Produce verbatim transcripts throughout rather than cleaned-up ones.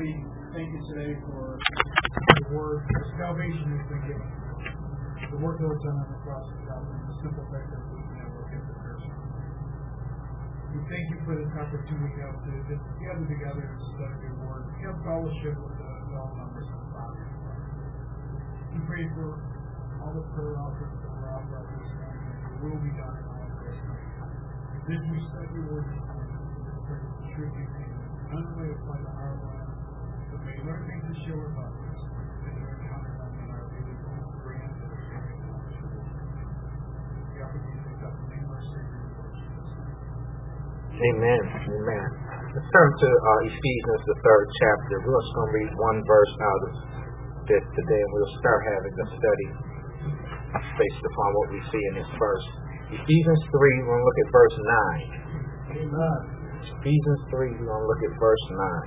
we thank you today for the word, for salvation has been given. The work that was done on the cross of Calvary, the simple fact that we can never get the person. We thank you for this opportunity to, to gather together and study your word, have fellowship with the fellow members of the body. We pray for all the prayer offerings that were offered this morning, and it will be done in all prayer. As we study your word this morning, we pray that the truth be seen, not only apply to our lives, but may learn things to share with others, and to encounter them in our daily brand of experience. The opportunity to the name of our Savior and Lord Jesus. Amen. Amen. Let's turn to uh, Ephesians, the third chapter. We're just going to read one verse out of this today, and we'll start having a study based upon what we see in this verse. Ephesians three, we're going to look at verse nine. Amen. Ephesians three, we're going to look at verse nine.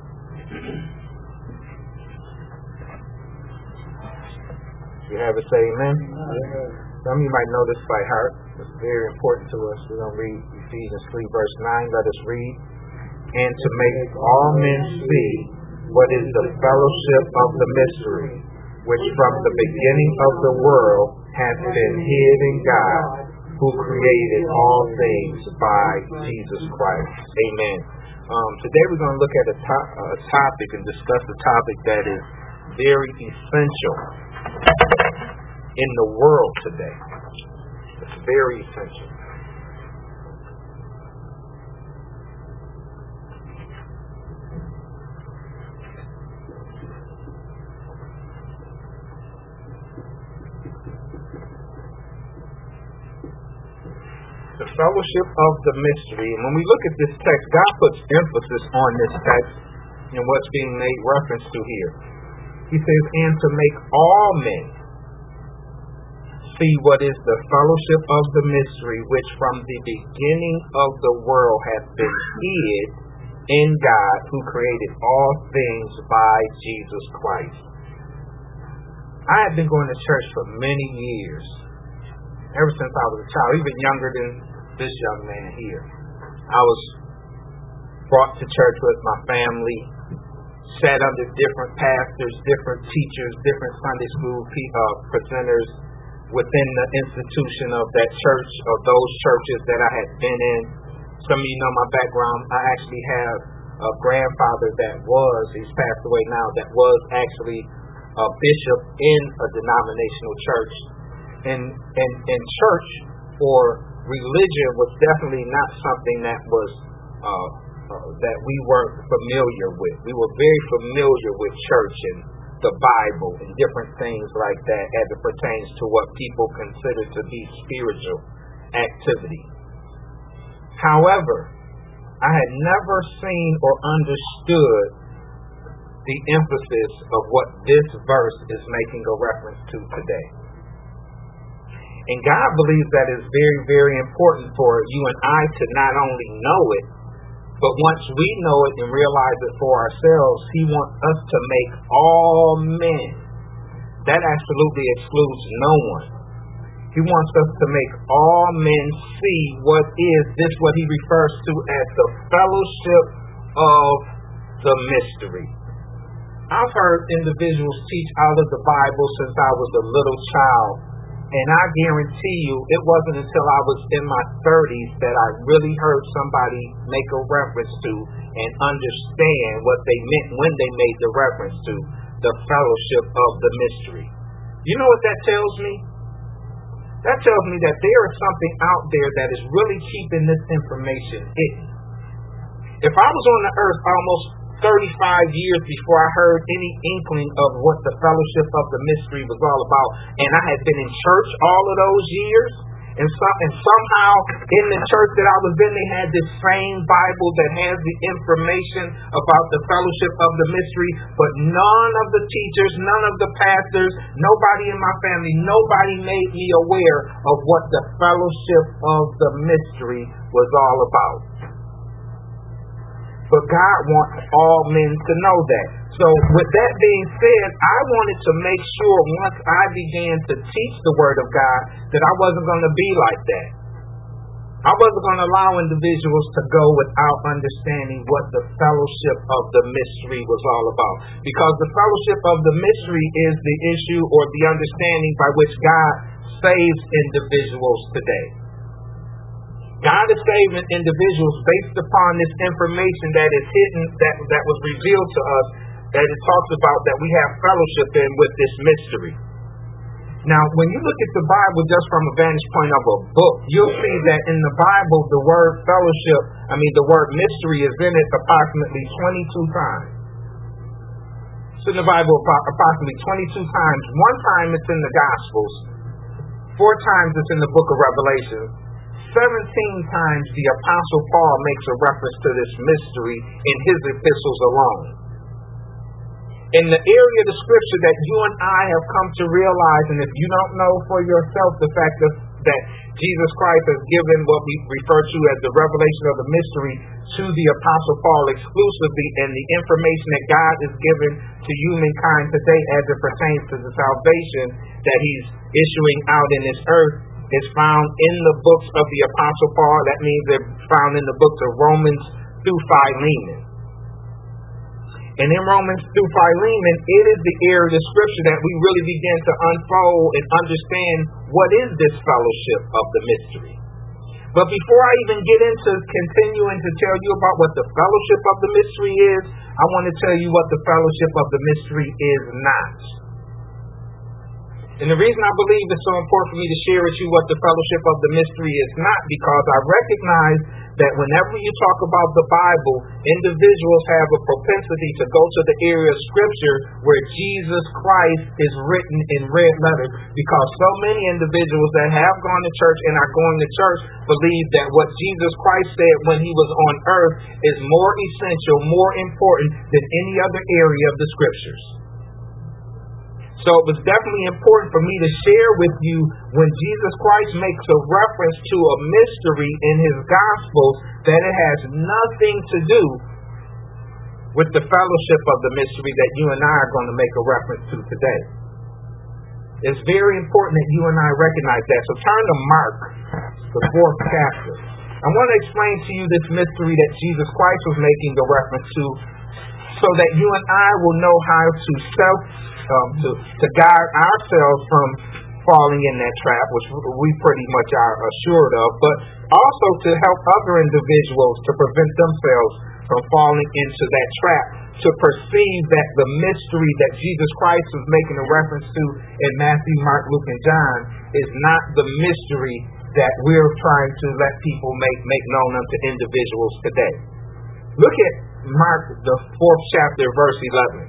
You have it, say amen? Amen. Some of you might know this by heart. It's very important to us. We're going to read Ephesians three, verse nine. Let us read. And to make all men see what is the fellowship of the mystery, which from the beginning of the world hath been hid in God, who created all things by Jesus Christ. Amen. Um, today we're going to look at a, to- a topic and discuss a topic that is very essential in the world today. It's very essential. The fellowship of the mystery. And when we look at this text, God puts emphasis on this text and what's being made reference to here. He says, and to make all men see what is the fellowship of the mystery, which from the beginning of the world hath been hid in God, who created all things by Jesus Christ. I have been going to church for many years, ever since I was a child, even younger than this young man here. I was brought to church with my family, sat under different pastors, different teachers, different Sunday school uh, presenters within the institution of that church, of those churches that I had been in. Some of you know my background. I actually have a grandfather that was, he's passed away now, that was actually a bishop in a denominational church. And, and, and church or religion was definitely not something that was uh, uh, that we weren't familiar with. We were very familiar with church and the Bible and different things like that as it pertains to what people consider to be spiritual activity. However, I had never seen or understood the emphasis of what this verse is making a reference to today. And God believes that it's very, very important for you and I to not only know it, but once we know it and realize it for ourselves, He wants us to make all men. That absolutely excludes no one. He wants us to make all men see what is this, what He refers to as the fellowship of the mystery. I've heard individuals teach out of the Bible since I was a little child. And I guarantee you, it wasn't until I was in my thirties that I really heard somebody make a reference to and understand what they meant when they made the reference to the fellowship of the mystery. You know what that tells me? That tells me that there is something out there that is really keeping this information hidden. If I was on the earth almost thirty-five years before I heard any inkling of what the fellowship of the mystery was all about, and I had been in church all of those years, and, some, and somehow in the church that I was in, they had this same Bible that has the information about the fellowship of the mystery, but none of the teachers, none of the pastors, nobody in my family, nobody made me aware of what the fellowship of the mystery was all about. But God wants all men to know that. So with that being said, I wanted to make sure once I began to teach the Word of God that I wasn't going to be like that. I wasn't going to allow individuals to go without understanding what the fellowship of the mystery was all about. Because the fellowship of the mystery is the issue or the understanding by which God saves individuals today. God is saving individuals based upon this information that is hidden, that, that was revealed to us, that it talks about that we have fellowship in with this mystery. Now, when you look at the Bible just from a vantage point of a book, you'll see that in the Bible, the word fellowship, I mean, the word mystery is in it approximately twenty-two times. It's in the Bible approximately twenty-two times. One time it's in the Gospels. Four times it's in the book of Revelation. seventeen times the Apostle Paul makes a reference to this mystery in his epistles alone. In the area of the scripture that you and I have come to realize, and if you don't know for yourself the fact that, that Jesus Christ has given what we refer to as the revelation of the mystery to the Apostle Paul exclusively, and the information that God has given to humankind today as it pertains to the salvation that he's issuing out in this earth is found in the books of the Apostle Paul. That means they're found in the books of Romans through Philemon. And in Romans through Philemon, it is the area of the scripture that we really begin to unfold and understand what is this fellowship of the mystery. But before I even get into continuing to tell you about what the fellowship of the mystery is, I want to tell you what the fellowship of the mystery is not. And the reason I believe it's so important for me to share with you what the fellowship of the mystery is not, because I recognize that whenever you talk about the Bible, individuals have a propensity to go to the area of scripture where Jesus Christ is written in red letters, because so many individuals that have gone to church and are going to church believe that what Jesus Christ said when he was on earth is more essential, more important than any other area of the scriptures. So it was definitely important for me to share with you when Jesus Christ makes a reference to a mystery in his Gospels that it has nothing to do with the fellowship of the mystery that you and I are going to make a reference to today. It's very important that you and I recognize that. So turn to Mark, the fourth chapter. I want to explain to you this mystery that Jesus Christ was making a reference to, so that you and I will know how to self Um, to, to guard ourselves from falling in that trap, which we pretty much are assured of, but also to help other individuals to prevent themselves from falling into that trap, to perceive that the mystery that Jesus Christ was making a reference to in Matthew, Mark, Luke, and John is not the mystery that we're trying to let people make, make known unto individuals today. Look at Mark, the fourth chapter, verse eleven.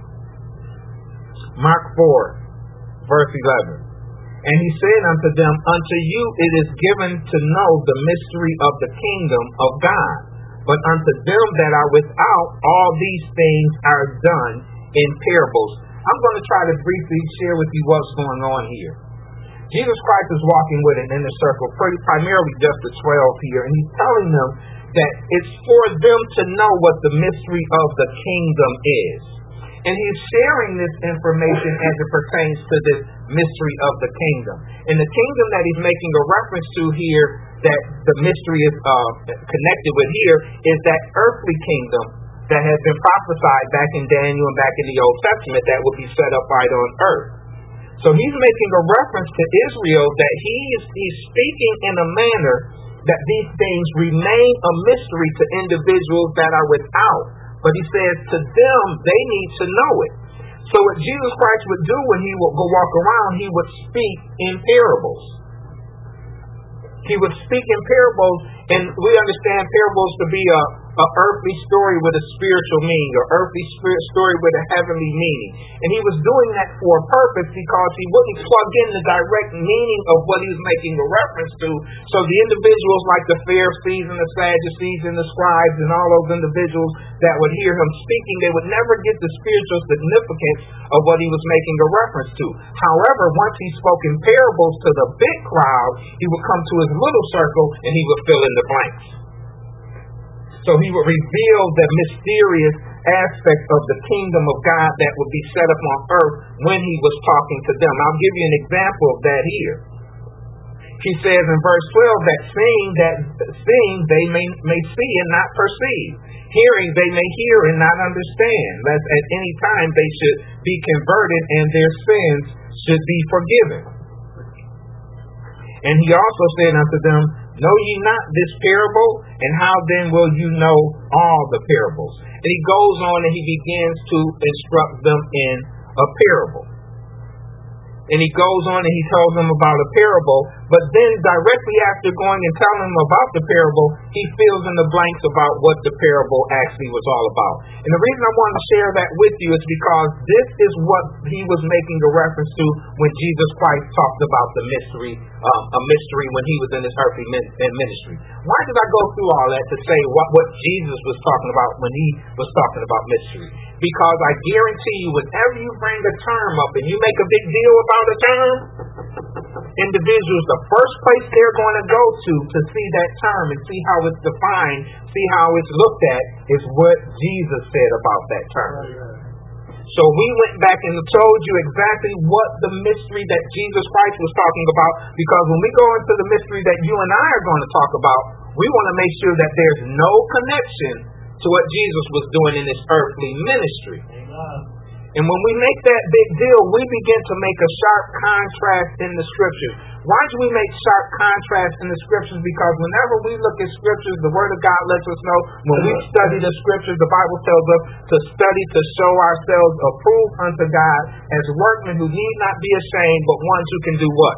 Mark four, verse eleven. And he said unto them, unto you it is given to know the mystery of the kingdom of God, but unto them that are without, all these things are done in parables. I'm going to try to briefly share with you what's going on here. Jesus Christ is walking with an inner circle, primarily just the twelve here, and he's telling them that it's for them to know what the mystery of the kingdom is. And he's sharing this information as it pertains to this mystery of the kingdom. And the kingdom that he's making a reference to here, that the mystery is uh, connected with here, is that earthly kingdom that has been prophesied back in Daniel and back in the Old Testament that will be set up right on earth. So he's making a reference to Israel that he is he's speaking in a manner that these things remain a mystery to individuals that are without. But he says to them, they need to know it. So what Jesus Christ would do when he would go walk around, he would speak in parables. He would speak in parables, and we understand parables to be a, a earthly story with a spiritual meaning, or earthly spirit story with a heavenly meaning. And he was doing that for a purpose, because he wouldn't plug in the direct meaning of what he was making a reference to. So the individuals like the Pharisees and the Sadducees and the scribes and all those individuals that would hear him speaking, they would never get the spiritual significance of what he was making a reference to. However, once he spoke in parables to the big crowd, he would come to his little circle and he would fill in the blanks. So he would reveal the mysterious aspect of the kingdom of God that would be set up on earth when he was talking to them. I'll give you an example of that here. He says in verse twelve that seeing that seeing they may may see and not perceive, hearing they may hear and not understand, lest at any time they should be converted and their sins should be forgiven. And he also said unto them, know ye not this parable? And how then will you know all the parables? And he goes on and he begins to instruct them in a parable. And he goes on and he tells them about a parable, but then directly after going and telling them about the parable, he fills in the blanks about what the parable actually was all about. And the reason I want to share that with you is because this is what he was making a reference to when Jesus Christ talked about the mystery, um, a mystery when he was in his earthly ministry. Why did I go through all that to say what, what Jesus was talking about when he was talking about mystery? Because I guarantee you, whenever you bring a term up and you make a big deal about a term, individuals, the first place they're going to go to to see that term and see how it's defined, see how it's looked at, is what Jesus said about that term. So we went back and told you exactly what the mystery that Jesus Christ was talking about, because when we go into the mystery that you and I are going to talk about, we want to make sure that there's no connection to what Jesus was doing in his earthly ministry. Amen. And when we make that big deal, we begin to make a sharp contrast in the scriptures. Why do we make sharp contrast in the scriptures? Because whenever we look at scriptures, the word of God lets us know when we study the scriptures, the Bible tells us to study to show ourselves approved unto God as workmen who need not be ashamed, but ones who can do what?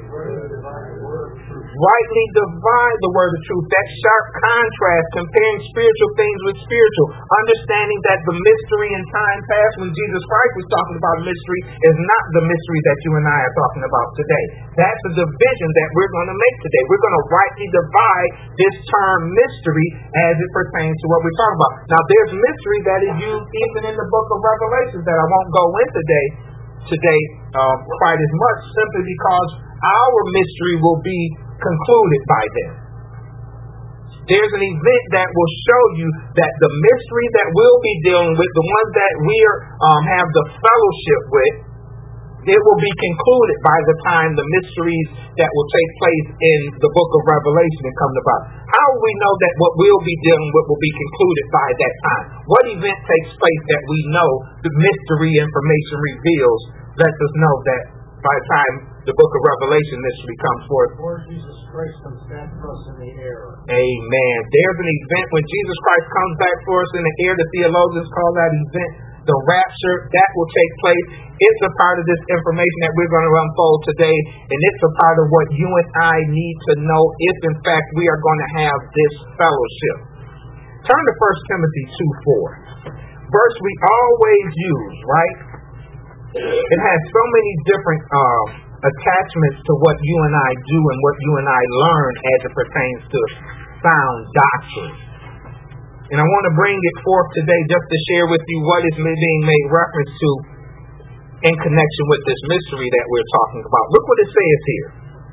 Rightly divide the word of truth. That sharp contrast, comparing spiritual things with spiritual, understanding that the mystery in time past when Jesus Christ was talking about mystery is not the mystery that you and I are talking about today. That's the division that we're going to make today. We're going to rightly divide this term mystery as it pertains to what we're talking about. Now, there's mystery that is used even in the book of Revelation that I won't go in today, today um, quite as much, simply because our mystery will be concluded by them. There's an event that will show you that the mystery that we'll be dealing with, the ones that we are um, have the fellowship with, it will be concluded by the time the mysteries that will take place in the book of Revelation and come about. How will we know that what we'll be dealing with will be concluded by that time? What event takes place that we know the mystery information reveals lets us know that by the time the book of Revelation mystery comes forth, Lord Jesus Christ comes back for us in the air. Amen. There's an event when Jesus Christ comes back for us in the air. The theologians call that event the rapture. That will take place. It's a part of this information that we're going to unfold today, and it's a part of what you and I need to know if, in fact, we are going to have this fellowship. Turn to First Timothy two four. Verse we always use, right? It has so many different um, attachments to what you and I do and what you and I learn as it pertains to sound doctrine. And I want to bring it forth today just to share with you what is being made reference to in connection with this mystery that we're talking about. Look what it says here.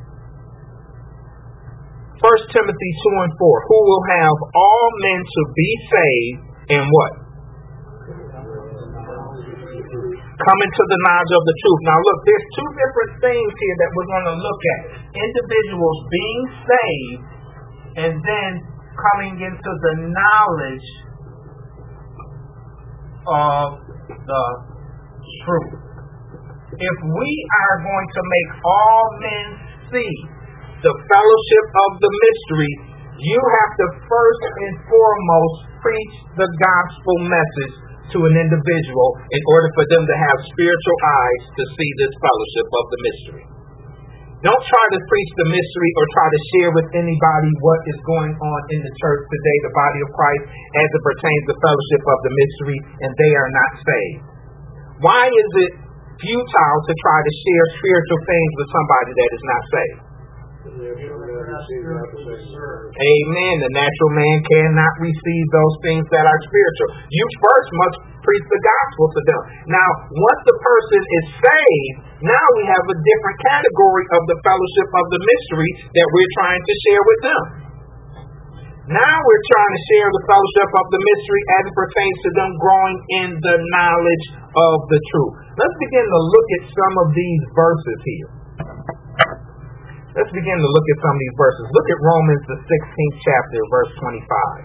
First Timothy two and four. Who will have all men to be saved and what? Come into the knowledge of the truth. Now look, there's two different things here that we're going to look at. Individuals being saved and then coming into the knowledge of the truth. If we are going to make all men see the fellowship of the mystery, you have to first and foremost preach the gospel message to an individual in order for them to have spiritual eyes to see this fellowship of the mystery. Don't try to preach the mystery or try to share with anybody what is going on in the church today, the body of Christ, as it pertains to the fellowship of the mystery, and they are not saved. Why is it futile to try to share spiritual things with somebody that is not saved? Amen. The natural man cannot receive those things that are spiritual. You first must preach the gospel to them. Now, once the person is saved, now we have a different category of the fellowship of the mystery that we're trying to share with them. Now we're trying to share the fellowship of the mystery as it pertains to them growing in the knowledge of the truth. Let's begin to look at some of these verses here. Let's begin to look at some of these verses. Look at Romans, the sixteenth chapter, verse twenty-five.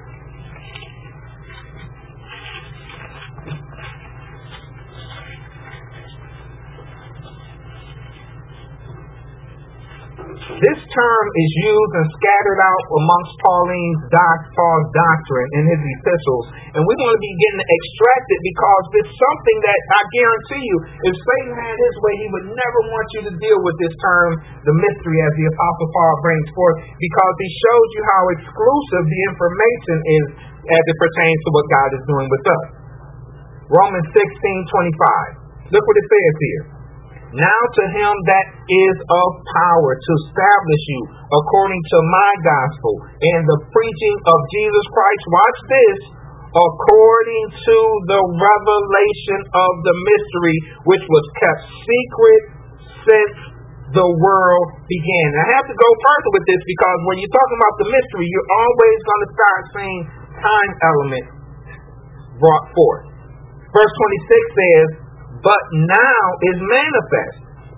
This term is used and scattered out amongst Pauline's doc, Paul's doctrine in his epistles, and we're going to be getting extracted because it's something that I guarantee you, if Satan had his way, he would never want you to deal with this term, the mystery, as the Apostle Paul brings forth, because he shows you how exclusive the information is as it pertains to what God is doing with us. Romans sixteen twenty-five. Look what it says here. Now to him that is of power to establish you according to my gospel and the preaching of Jesus Christ, watch this, according to the revelation of the mystery which was kept secret since the world began. I have to go further with this because when you're talking about the mystery, you're always going to start seeing time element brought forth. Verse twenty-six says, but now is manifest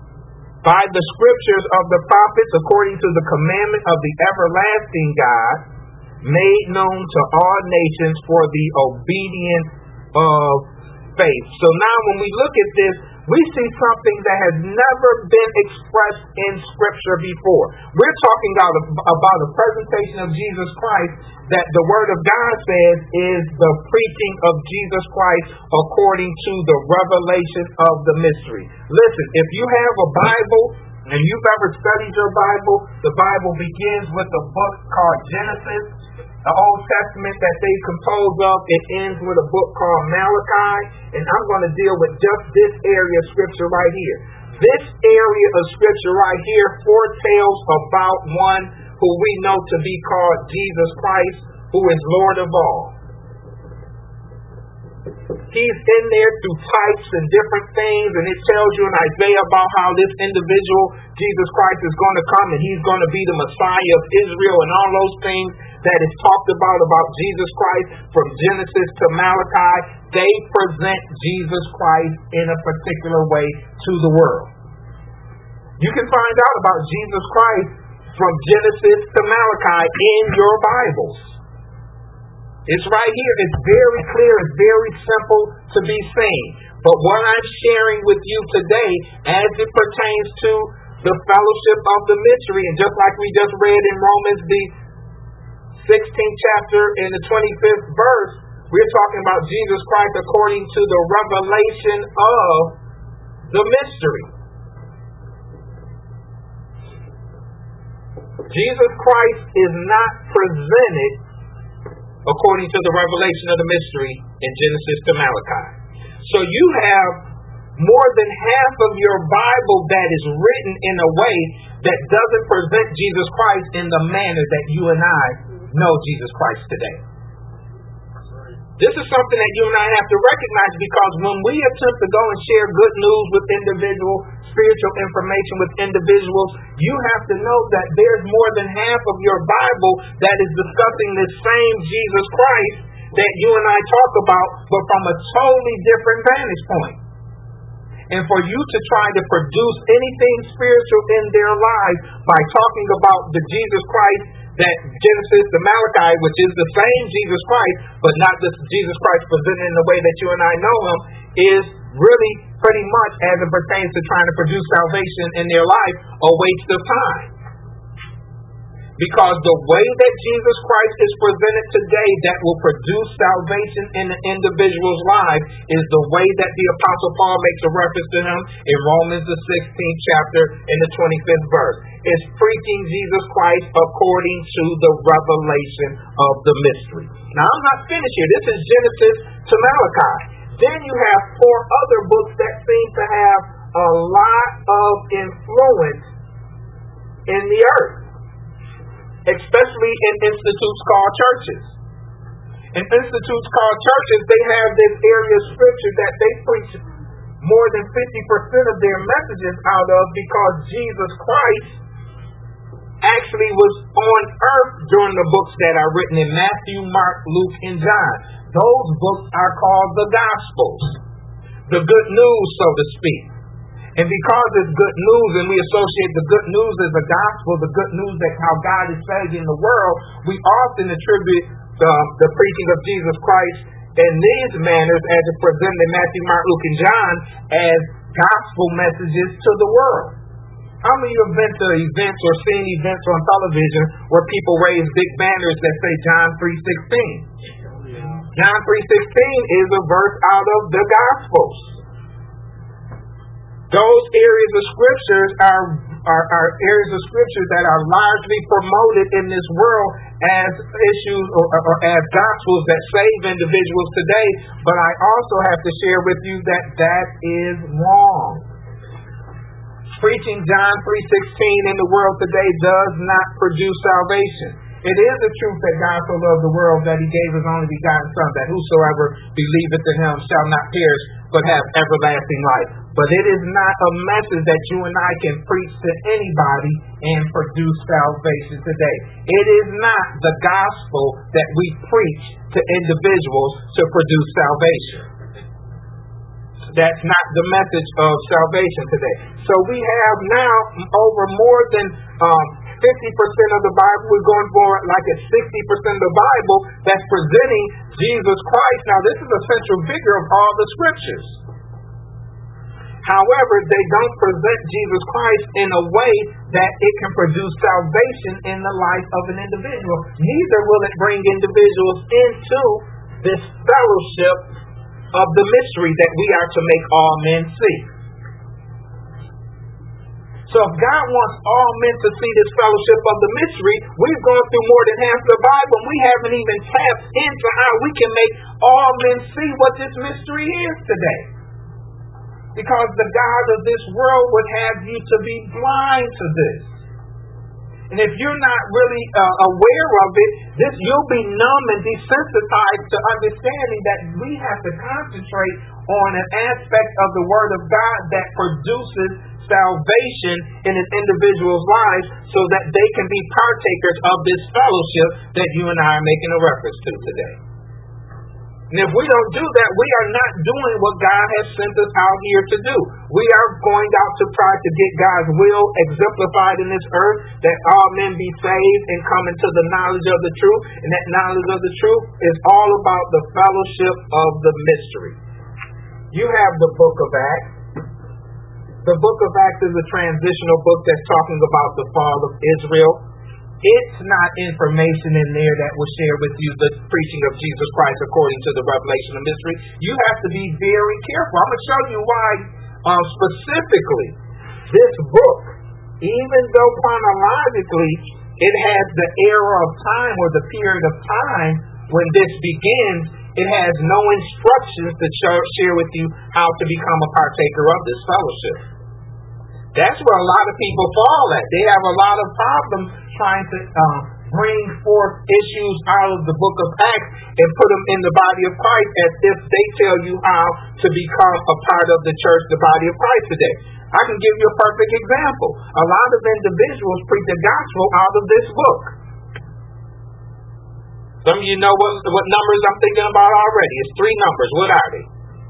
by the scriptures of the prophets according to the commandment of the everlasting God, made known to all nations for the obedience of faith. So now when we look at this, we see something that has never been expressed in Scripture before. We're talking about a, about a presentation of Jesus Christ that the Word of God says is the preaching of Jesus Christ according to the revelation of the mystery. Listen, if you have a Bible and you've ever studied your Bible, the Bible begins with a book called Genesis. The Old Testament that they compose of, it ends with a book called Malachi, and I'm going to deal with just this area of Scripture right here. This area of Scripture right here foretells about one who we know to be called Jesus Christ, who is Lord of all. He's in there through types and different things, and it tells you in Isaiah about how this individual, Jesus Christ, is going to come and he's going to be the Messiah of Israel and all those things that is talked about about Jesus Christ from Genesis to Malachi. They present Jesus Christ in a particular way to the world. You can find out about Jesus Christ from Genesis to Malachi in your Bibles. It's right here. It's very clear. It's very simple to be seen. But what I'm sharing with you today, as it pertains to the fellowship of the mystery, and just like we just read in Romans, the sixteenth chapter in the twenty-fifth verse, we're talking about Jesus Christ according to the revelation of the mystery. Jesus Christ is not presented according to the revelation of the mystery in Genesis to Malachi. So you have more than half of your Bible that is written in a way that doesn't present Jesus Christ in the manner that you and I know Jesus Christ today. This is something that you and I have to recognize, because when we attempt to go and share good news with individual spiritual information with individuals, you have to know that there's more than half of your Bible that is discussing this same Jesus Christ that you and I talk about, but from a totally different vantage point. And for you to try to produce anything spiritual in their lives by talking about the Jesus Christ that Genesis to Malachi, which is the same Jesus Christ, but not the Jesus Christ presented in the way that you and I know him, is really pretty much, as it pertains to trying to produce salvation in their life, a waste of time. Because the way that Jesus Christ is presented today that will produce salvation in the individual's life is the way that the Apostle Paul makes a reference to him in Romans the sixteenth chapter in the twenty-fifth verse. It's preaching Jesus Christ according to the revelation of the mystery. Now, I'm not finished here. This is Genesis to Malachi. Then you have four other books that seem to have a lot of influence in the earth, especially in institutes called churches. In institutes called churches, they have this area of scripture that they preach more than fifty percent of their messages out of, because Jesus Christ actually was on earth during the books that are written in Matthew, Mark, Luke, and John. Those books are called the Gospels, the good news, so to speak. And because it's good news and we associate the good news as the gospel, the good news that how God is saving the world, we often attribute the, the preaching of Jesus Christ in these manners as it's presented in Matthew, Mark, Luke, and John as gospel messages to the world. How many of you have been to events or seen events on television where people raise big banners that say John three sixteen? John three sixteen is a verse out of the Gospels. Those areas of scriptures are, are, are areas of scriptures that are largely promoted in this world as issues or, or as gospels that save individuals today. But I also have to share with you that that is wrong. Preaching John three sixteen in the world today does not produce salvation. It is the truth that God so loved the world that he gave his only begotten Son, that whosoever believeth in him shall not perish, but have everlasting life. But it is not a message that you and I can preach to anybody and produce salvation today. It is not the gospel that we preach to individuals to produce salvation. That's not the message of salvation today. So we have now over more than um, fifty percent of the Bible. We're going for like at sixty percent of the Bible that's presenting Jesus Christ. Now this is a central figure of all the scriptures. However, they don't present Jesus Christ in a way that it can produce salvation in the life of an individual. Neither will it bring individuals into this fellowship of the mystery that we are to make all men see. So if God wants all men to see this fellowship of the mystery, we've gone through more than half the Bible and we haven't even tapped into how we can make all men see what this mystery is today. Because the God of this world would have you to be blind to this. And if you're not really uh, aware of it, this you'll be numb and desensitized to understanding that we have to concentrate on an aspect of the Word of God that produces salvation in an individual's lives so that they can be partakers of this fellowship that you and I are making a reference to today. And if we don't do that, we are not doing what God has sent us out here to do. We are going out to try to get God's will exemplified in this earth, that all men be saved and come into the knowledge of the truth. And that knowledge of the truth is all about the fellowship of the mystery. You have the book of Acts. The book of Acts is a transitional book that's talking about the fall of Israel. It's not information in there that will share with you the preaching of Jesus Christ according to the revelation of mystery. You have to be very careful. I'm going to show you why uh, specifically this book, even though chronologically it has the era of time or the period of time when this begins, it has no instructions to share with you how to become a partaker of this fellowship. That's where a lot of people fall at. They have a lot of problems trying to um, bring forth issues out of the book of Acts and put them in the body of Christ as if they tell you how to become a part of the church, the body of Christ today. I can give you a perfect example. A lot of individuals preach the gospel out of this book. Some of you know what, what numbers I'm thinking about already. It's three numbers. What are they?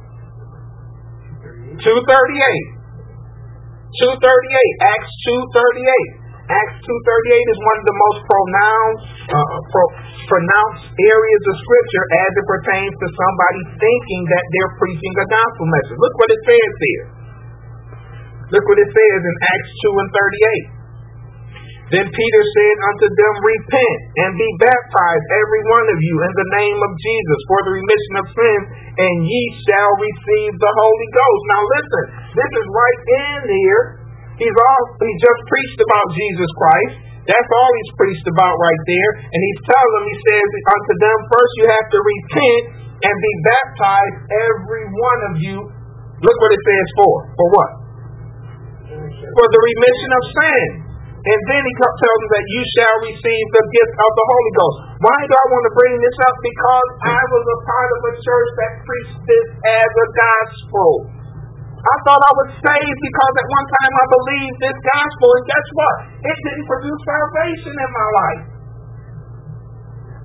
two thirty-eight. two thirty-eight. Acts two thirty-eight. Acts two thirty-eight is one of the most pronounced, uh, pro- pronounced areas of Scripture as it pertains to somebody thinking that they're preaching a gospel message. Look what it says here. Look what it says in Acts two and thirty-eight. Then Peter said unto them, repent and be baptized, every one of you, in the name of Jesus, for the remission of sins, and ye shall receive the Holy Ghost. Now listen, this is right in here. He's all he just preached about Jesus Christ. That's all he's preached about right there. And he's telling them, he says unto them, first you have to repent and be baptized, every one of you. Look what it says for. For what? For the remission of sins. And then he tells them that you shall receive the gift of the Holy Ghost. Why do I want to bring this up? Because I was a part of a church that preached this as a gospel. I thought I was saved because at one time I believed this gospel. And guess what? It didn't produce salvation in my life.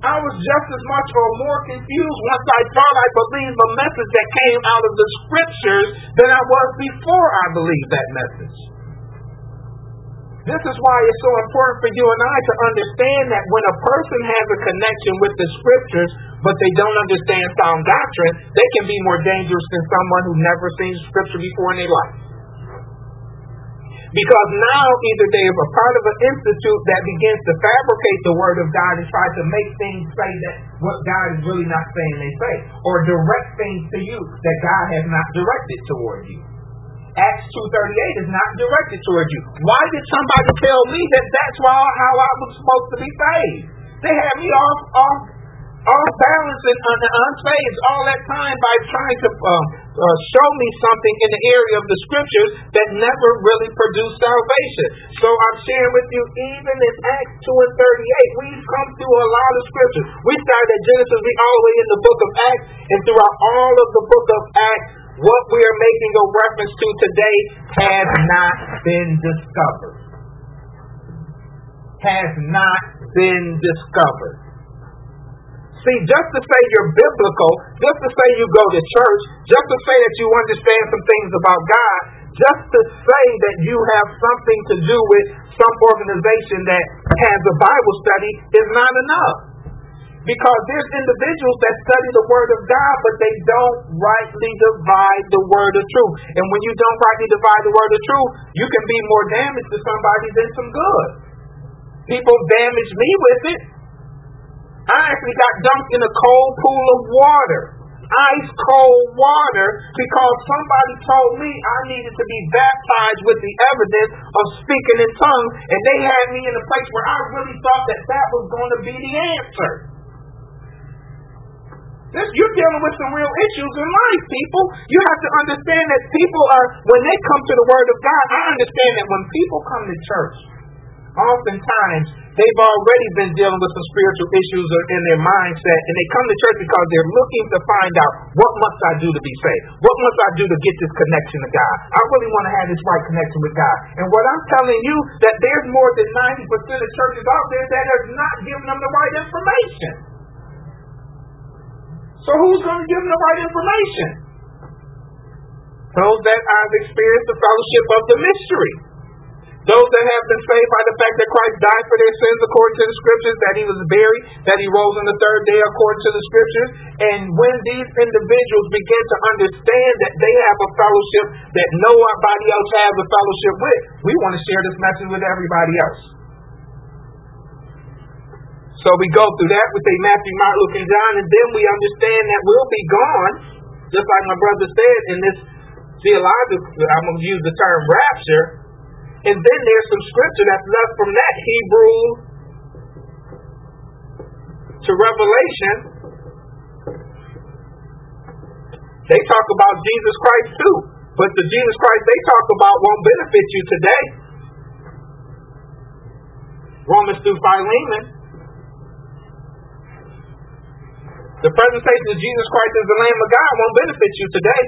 I was just as much or more confused once I thought I believed a message that came out of the scriptures than I was before I believed that message. This is why it's so important for you and I to understand that when a person has a connection with the scriptures, but they don't understand sound doctrine, they can be more dangerous than someone who never seen scripture before in their life. Because now either they are a part of an institute that begins to fabricate the word of God and try to make things say that what God is really not saying they say, or direct things to you that God has not directed toward you. Acts two thirty-eight is not directed toward you. Why did somebody tell me that that's why, how I was supposed to be saved? They had me off, off, off balance and un, unfazed all that time by trying to um, uh, show me something in the area of the scriptures that never really produced salvation. So I'm sharing with you, even in Acts two and thirty-eight, we've come through a lot of scriptures. We started at Genesis, we all the way in the book of Acts, and throughout all of the book of Acts, what we are making a reference to today has not been discovered. Has not been discovered. See, just to say you're biblical, just to say you go to church, just to say that you understand some things about God, just to say that you have something to do with some organization that has a Bible study is not enough. Because there's individuals that study the Word of God, but they don't rightly divide the Word of truth. And when you don't rightly divide the Word of truth, you can be more damaged to somebody than some good. People damage me with it. I actually got dumped in a cold pool of water, ice cold water, because somebody told me I needed to be baptized with the evidence of speaking in tongues, and they had me in a place where I really thought that that was going to be the answer. This, you're dealing with some real issues in life, people. You have to understand that people are, when they come to the Word of God, I understand that when people come to church, oftentimes they've already been dealing with some spiritual issues in their mindset, and they come to church because they're looking to find out, what must I do to be saved? What must I do to get this connection to God? I really want to have this right connection with God. And what I'm telling you, that there's more than ninety percent of churches out there that are not giving them the right information. So who's going to give them the right information? Those that have experienced the fellowship of the mystery. Those that have been saved by the fact that Christ died for their sins according to the scriptures, that he was buried, that he rose on the third day according to the scriptures. And when these individuals begin to understand that they have a fellowship that nobody else has a fellowship with, we want to share this message with everybody else. So we go through that with a Matthew, Mark, Luke, and John, and then we understand that we'll be gone, just like my brother said in this theological, I'm going to use the term rapture. And then there's some scripture that's left from that, Hebrews to Revelation. They talk about Jesus Christ too. But the Jesus Christ they talk about won't benefit you today. Romans through Philemon. The presentation of Jesus Christ as the Lamb of God won't benefit you today.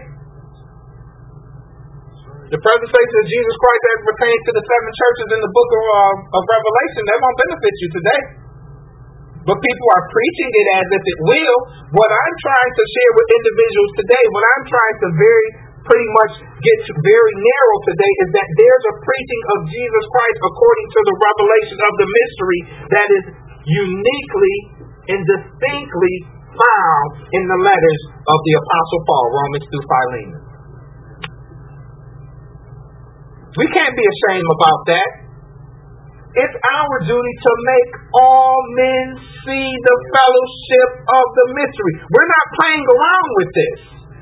The presentation of Jesus Christ as it pertains to the seven churches in the book of, uh, of Revelation, that won't benefit you today. But people are preaching it as if it will. What I'm trying to share with individuals today, what I'm trying to very pretty much get very narrow today, is that there's a preaching of Jesus Christ according to the revelation of the mystery that is uniquely and distinctly found in the letters of the Apostle Paul, Romans through Philemon. We can't be ashamed about that. It's our duty to make all men see the fellowship of the mystery. We're not playing around with this.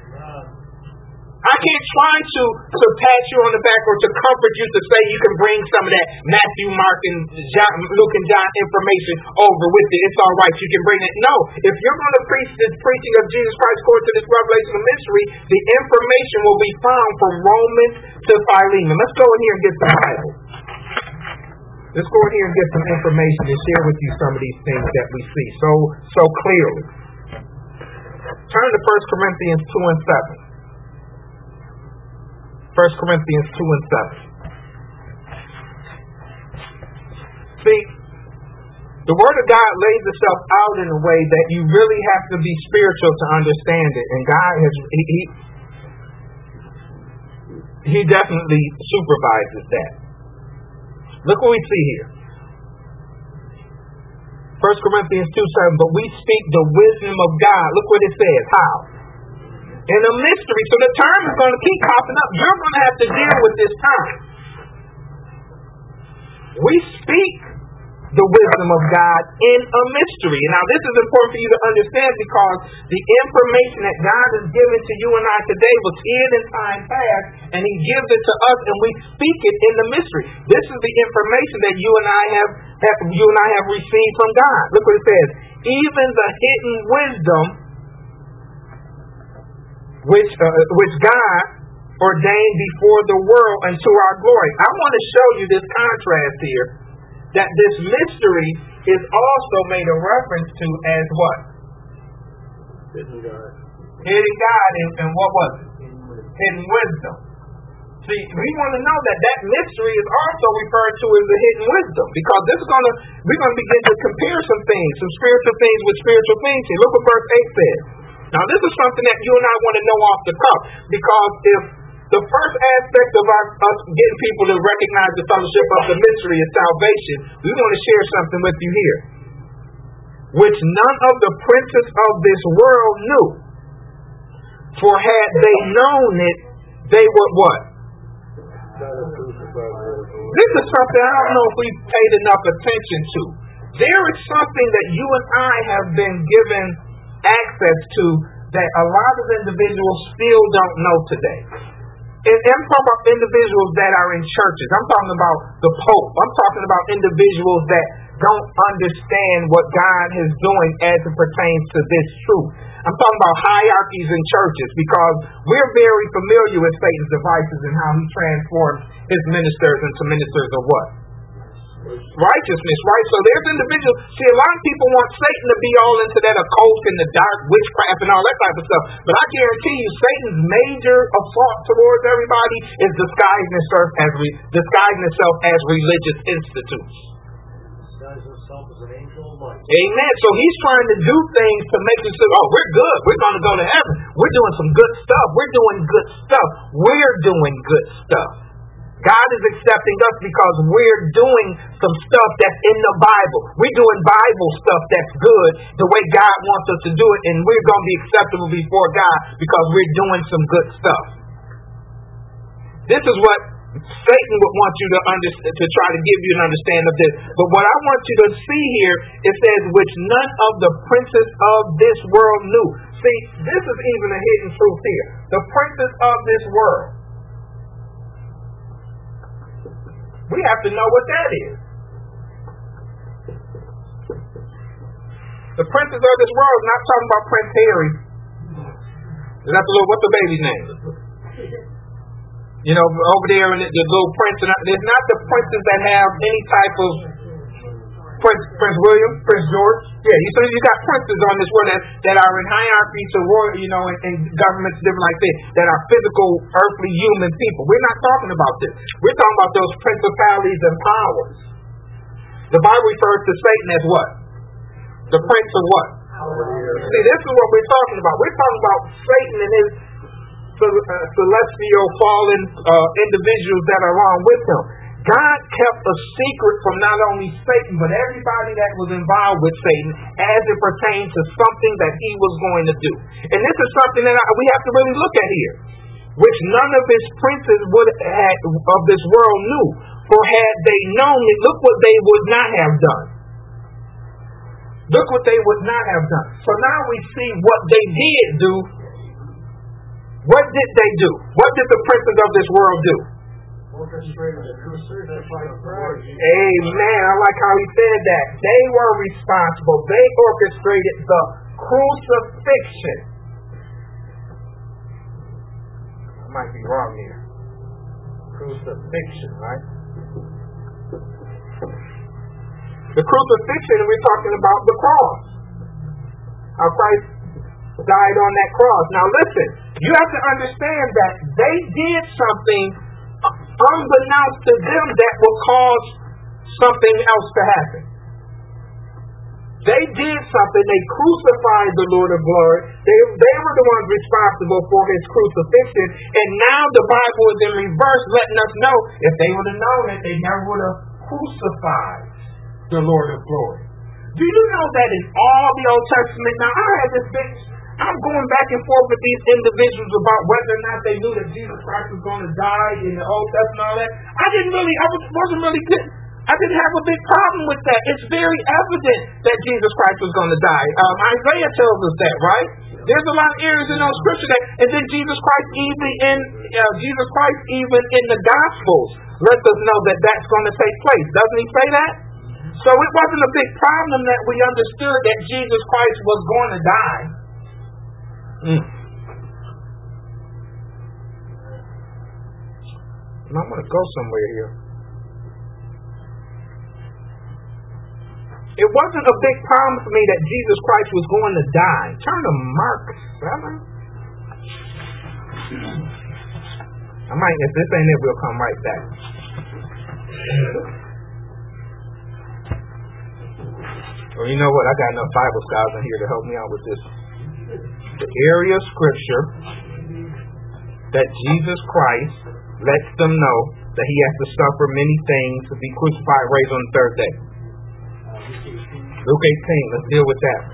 I can't try to, to pat you on the back or to comfort you to say you can bring some of that Matthew, Mark, and John, Luke, and John information over with you. It's all right. You can bring it. No. If you're going to preach this preaching of Jesus Christ according to this revelation of mystery, the information will be found from Romans to Philemon. Let's go in here and get some Bible. Let's go in here and get some information and share with you some of these things that we see so so clearly. Turn to First Corinthians two and seven. First Corinthians two and seven. See, The Word of God lays itself out in a way that you really have to be spiritual to understand it. And God has, he, he, he definitely supervises that. Look what we see here. First Corinthians two seven, but we speak the wisdom of God. Look what it says. How? In a mystery. So the term is going to keep popping up. You're going to have to deal with this time. We speak the wisdom of God in a mystery. And now this is important for you to understand because the information that God has given to you and I today was hid in time past, and He gives it to us, and we speak it in the mystery. This is the information that you and I have, have you and I have received from God. Look what it says. Even the hidden wisdom which uh, which God ordained before the world unto our glory. I want to show you this contrast here. That this mystery is also made a reference to as what? Hidden God. Hidden God and, and what was it? Hidden wisdom. See, we want to know that that mystery is also referred to as the hidden wisdom, because this is going to we're going to begin to compare some things, some spiritual things with spiritual things. Here, look what verse eight says. Now, this is something that you and I want to know off the cuff, because if the first aspect of our, us getting people to recognize the fellowship of the mystery is salvation, we want to share something with you here, which none of the princes of this world knew. For had they known it, they would what? This is something I don't know if we've paid enough attention to. There is something that you and I have been given access to that a lot of individuals still don't know today. And I'm talking about individuals that are in churches. I'm talking about the Pope. I'm talking about individuals that don't understand what God is doing as it pertains to this truth. I'm talking about hierarchies in churches, because we're very familiar with Satan's devices and how he transforms his ministers into ministers of what? Righteousness, right? So there's individuals. See, a lot of people want Satan to be all into that occult and the dark witchcraft and all that type of stuff. But I guarantee you, Satan's major assault towards everybody is disguising itself as re- disguising itself as religious institutes. Disguising himself as an angel of light. Amen. So he's trying to do things to make you say, "Oh, we're good. We're going to go to heaven. We're doing some good stuff. We're doing good stuff. We're doing good stuff." God is accepting us because we're doing some stuff that's in the Bible. We're doing Bible stuff that's good the way God wants us to do it, and we're going to be acceptable before God because we're doing some good stuff. This is what Satan would want you to understand, to try to give you an understanding of this. But what I want you to see here, it says, which none of the princes of this world knew. See, this is even a hidden truth here. The princes of this world. We have to know what that is. The princes of this world is not talking about Prince Harry. Is that the little, what's the baby's name? You know, over there, the, the little prince. There's not the princes that have any type of Prince, Prince William, Prince George. Yeah, you, so you got princes on this world that, that are in hierarchy to royal, you know, and, and governments different like this, that are physical, earthly, human people. We're not talking about this. We're talking about those principalities and powers. The Bible refers to Satan as what? The prince of what? See, this is what we're talking about. We're talking about Satan and his uh, celestial fallen uh, individuals that are along with him. God kept a secret from not only Satan, but everybody that was involved with Satan as it pertained to something that he was going to do. And this is something that I, we have to really look at here, which none of his princes would have, of this world knew. For had they known it, look what they would not have done. Look what they would not have done. So now we see what they did do. What did they do? What did the princes of this world do? Orchestrated the crusade to fight Christ. Amen. I like how he said that. They were responsible. They orchestrated the crucifixion. I might be wrong here. Crucifixion, right? The crucifixion, we're talking about the cross. How Christ died on that cross. Now listen, you have to understand that they did something unbeknownst to them that will cause something else to happen. They did something. They crucified the Lord of glory. They, they were the ones responsible for his crucifixion. And now the Bible is in reverse, letting us know if they would have known it, they never would have crucified the Lord of glory. Do you know that in all the Old Testament, now I had this big, I'm going back and forth with these individuals about whether or not they knew that Jesus Christ was going to die in the Old Testament and all that. I didn't really, I was, wasn't really good. I didn't have a big problem with that. It's very evident that Jesus Christ was going to die. Um, Isaiah tells us that, right? There's a lot of areas in those scripture that, and then Jesus Christ even in uh, Jesus Christ even in the Gospels lets us know that that's going to take place. Doesn't he say that? So it wasn't a big problem that we understood that Jesus Christ was going to die. Mm. And I'm going to go somewhere here. It wasn't a big problem for me that Jesus Christ was going to die. Turn to Mark seven. I might, if this ain't it, we'll come right back. Well, you know what? I got enough Bible scholars in here to help me out with this. The area of Scripture that Jesus Christ lets them know that he has to suffer many things to be crucified, raised on the third day. Luke eighteen, let's deal with that.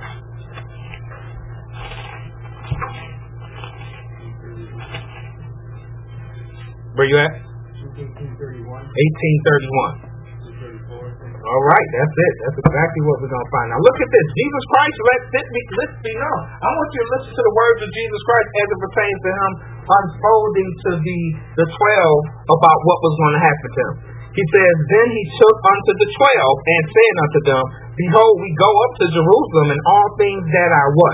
Where you at? eighteen thirty-one. All right, that's it. That's exactly what we're going to find. Now look at this. Jesus Christ lets it be, let be known. I want you to listen to the words of Jesus Christ as it pertains to him unfolding to the, the twelve about what was going to happen to him. He says, then he took unto the twelve and said unto them, behold, we go up to Jerusalem, and all things that are what?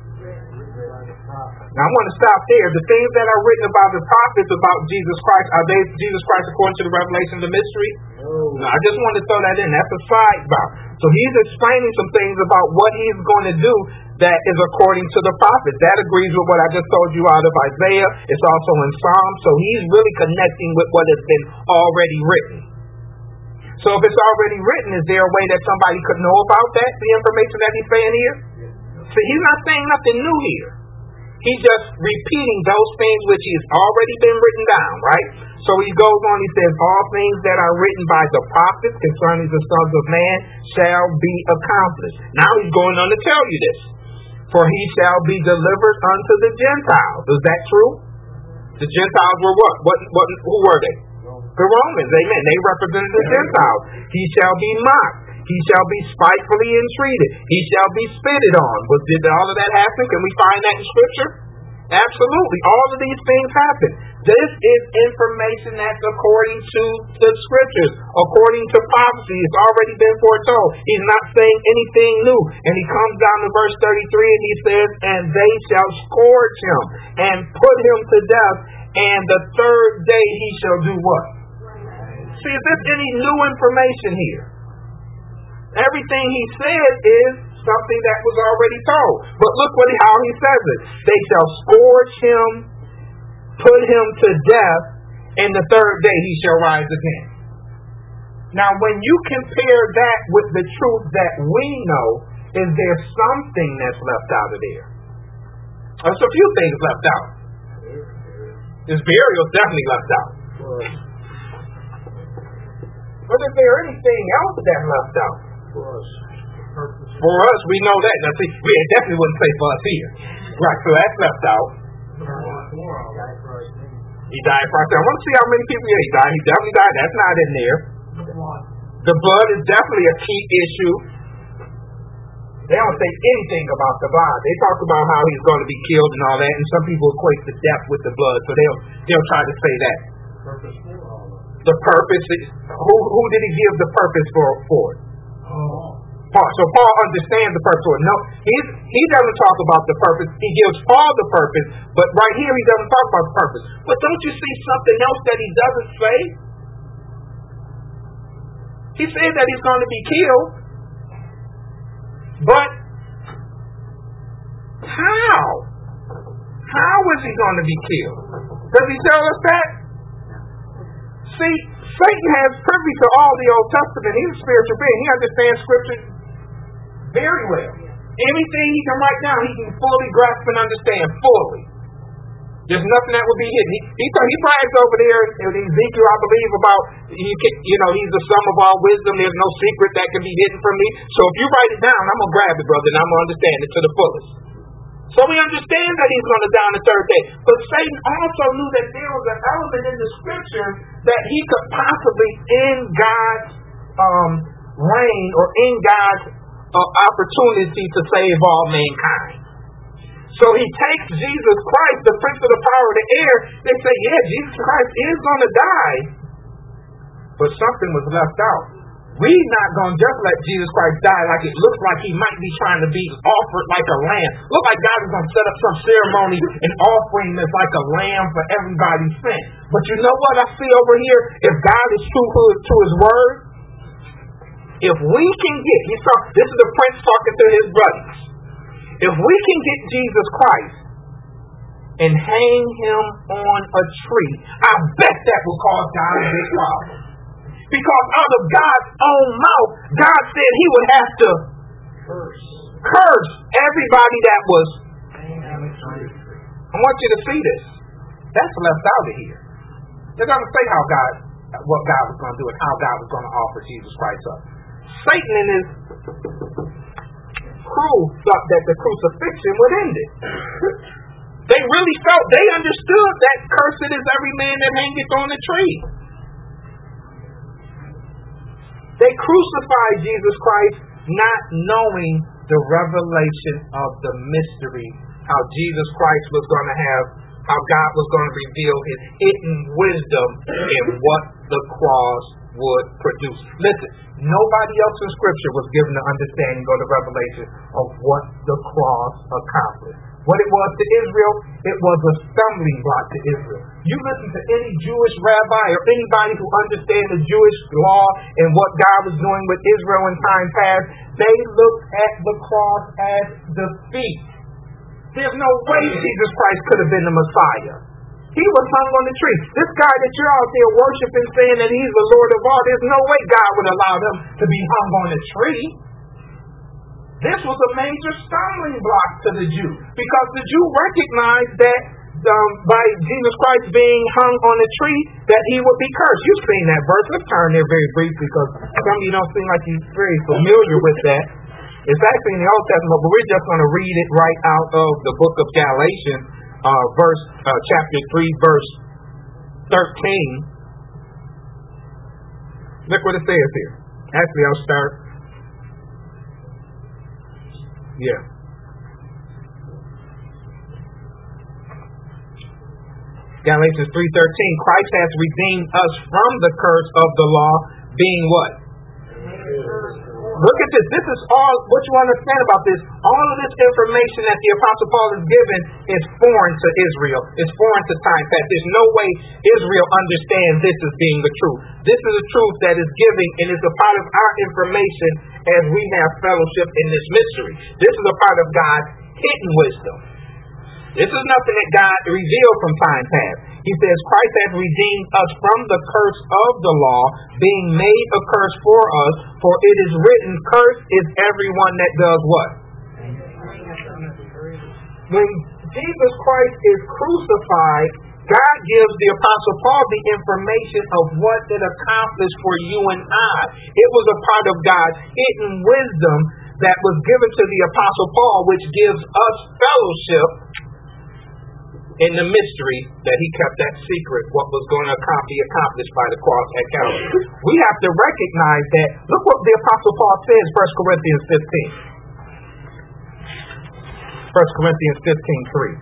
Now I want to stop there. The things that are written about the prophets about Jesus Christ, are they Jesus Christ according to the revelation of the mystery? No. No, I just want to throw that in. That's a sidebar. So he's explaining some things about what he's going to do that is according to the prophets. That agrees with what I just told you out of Isaiah. It's also in Psalms. So he's really connecting with what has been already written. So if it's already written, is there a way that somebody could know about that, the information that he's saying here? So he's not saying nothing new here. He's just repeating those things which has already been written down, right? So he goes on, he says, all things that are written by the prophets concerning the sons of man shall be accomplished. Now he's going on to tell you this. For he shall be delivered unto the Gentiles. Is that true? The Gentiles were what? What? What? Who were they? The Romans, amen. They represented the Gentiles. He shall be mocked. He shall be spitefully entreated. He shall be spitted on. But did all of that happen? Can we find that in Scripture? Absolutely. All of these things happen. This is information that's according to the Scriptures, according to prophecy. It's already been foretold. He's not saying anything new. And he comes down to verse thirty-three and he says, and they shall scourge him and put him to death, and the third day he shall do what? See, is there any new information here? Everything he said is something that was already told. But look what how he says it. They shall scourge him, put him to death, and the third day he shall rise again. Now, when you compare that with the truth that we know, is there something that's left out of there? There's a few things left out. His burial is definitely left out. But is there anything else that's left out? For us. For us, we know that. Now, see, we definitely wouldn't say for us here. Right, so that's left out. He died for us. I want to see how many people yeah, he died. He definitely died. That's not in there. The blood is definitely a key issue. They don't say anything about the blood. They talk about how he's going to be killed and all that, and some people equate the death with the blood, so they'll they'll try to say that. The purpose is, who who did he give the purpose for for it? Paul. So Paul understands the purpose. No, he's, he doesn't talk about the purpose. He gives Paul the purpose, but right here he doesn't talk about the purpose. But don't you see something else that he doesn't say? He said that he's going to be killed, but how? How is he going to be killed? Does he tell us that? See, Satan has privy to all the Old Testament. He's a spiritual being. He understands Scripture very well. Anything he can write down, he can fully grasp and understand fully. There's nothing that will be hidden. He he, he brags over there in Ezekiel, I believe, about you can, you know, he's the sum of all wisdom. There's no secret that can be hidden from me. So if you write it down, I'm gonna grab it, brother, and I'm gonna understand it to the fullest. So we understand that he's going to die on the third day. But Satan also knew that there was an element in the scripture that he could possibly, in God's um, reign or in God's uh, opportunity to save all mankind. So he takes Jesus Christ, the prince of the power of the air. They say, yeah, Jesus Christ is going to die. But something was left out. We're not going to just let Jesus Christ die like it looks like he might be trying to be offered like a lamb. Look like God is going to set up some ceremony and offering that's like a lamb for everybody's sin. But you know what I see over here? If God is true to his word, if we can get, he saw, this is the prince talking to his brothers. If we can get Jesus Christ and hang him on a tree, I bet that will cause God a big problem. Because out of God's own mouth, God said he would have to curse, curse everybody that was. I want you to see this. That's left out of here. They're going to say how God, what God was going to do and how God was going to offer Jesus Christ up. Satan and his crew thought that the crucifixion would end it. They really felt, they understood that cursed is every man that hangeth on the tree. They crucified Jesus Christ not knowing the revelation of the mystery, how Jesus Christ was going to have, how God was going to reveal his hidden wisdom in what the cross would produce. Listen, nobody else in Scripture was given the understanding or the revelation of what the cross accomplished. What it was to Israel, it was a stumbling block to Israel. You listen to any Jewish rabbi or anybody who understands the Jewish law and what God was doing with Israel in time past, they looked at the cross as defeat. There's no way Jesus Christ could have been the Messiah. He was hung on the tree. This guy that you're out there worshiping, saying that he's the Lord of all, there's no way God would allow him to be hung on a tree. This was a major stumbling block to the Jew, because the Jew recognized that um, by Jesus Christ being hung on the tree, that he would be cursed. You've seen that verse. Let's turn there very briefly, because some of you don't seem like you're very familiar with that. It's actually in the Old Testament, but we're just going to read it right out of the book of Galatians, uh, verse uh, chapter three, verse thirteen. Look what it says here. Actually, I'll start. Yeah. Galatians three thirteen. Christ has redeemed us from the curse of the law, being what? Look at this. This is all what you understand about this. All of this information that the Apostle Paul is given is foreign to Israel. It's foreign to time past. There's no way Israel understands this as being the truth. This is a truth that is giving, and is a part of our information as we have fellowship in this mystery. This is a part of God's hidden wisdom. This is nothing that God revealed from time past. He says Christ has redeemed us from the curse of the law, being made a curse for us, for it is written, cursed is everyone that does what? When Jesus Christ is crucified, God gives the Apostle Paul the information of what it accomplished for you and I. It was a part of God's hidden wisdom that was given to the Apostle Paul, which gives us fellowship in the mystery that he kept that secret, what was going to be accomplished by the cross at Calvary. We have to recognize that. Look what the Apostle Paul says, First Corinthians fifteen. First Corinthians fifteen three.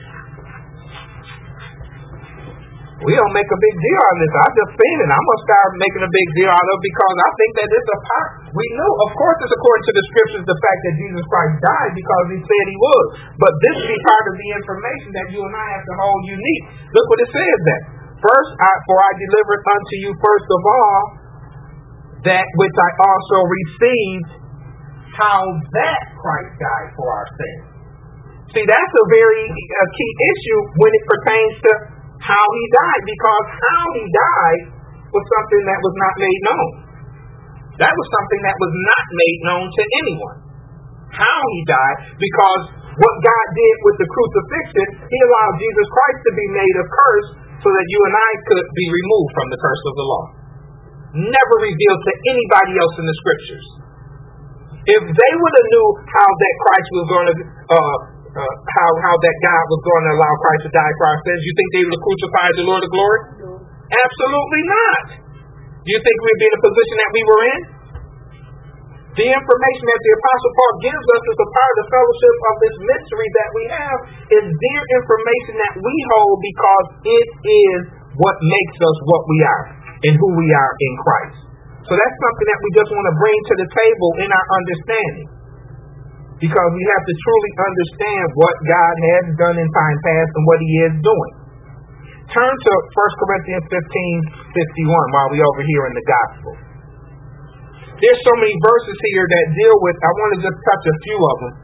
We don't make a big deal out of this. I just seen it. I'm going to start making a big deal out of it, because I think that it's a part. We know, of course, it's according to the scriptures, the fact that Jesus Christ died because he said he would. But this be part of the information that you and I have to hold unique. Look what it says then. First, I, for I delivered unto you first of all that which I also received, how that Christ died for our sins. See, that's a very uh, key issue when it pertains to how he died, because how he died was something that was not made known. That was something that was not made known to anyone. how he died, because what God did with the crucifixion, he allowed Jesus Christ to be made a curse so that you and I could be removed from the curse of the law. Never revealed to anybody else in the scriptures. If they would have knew how that Christ was going to, uh, uh, how how that God was going to allow Christ to die for our sins, you think they would have crucified the Lord of glory? Absolutely not. Do you think we'd be in the position that we were in? The information that the Apostle Paul gives us is a part of the fellowship of this mystery that we have, is dear information that we hold because it is what makes us what we are and who we are in Christ. So that's something that we just want to bring to the table in our understanding, because we have to truly understand what God has done in time past and what he is doing. Turn to First Corinthians fifteen fifty-one while we over here in the gospel. There's so many verses here that deal with, I want to just touch a few of them.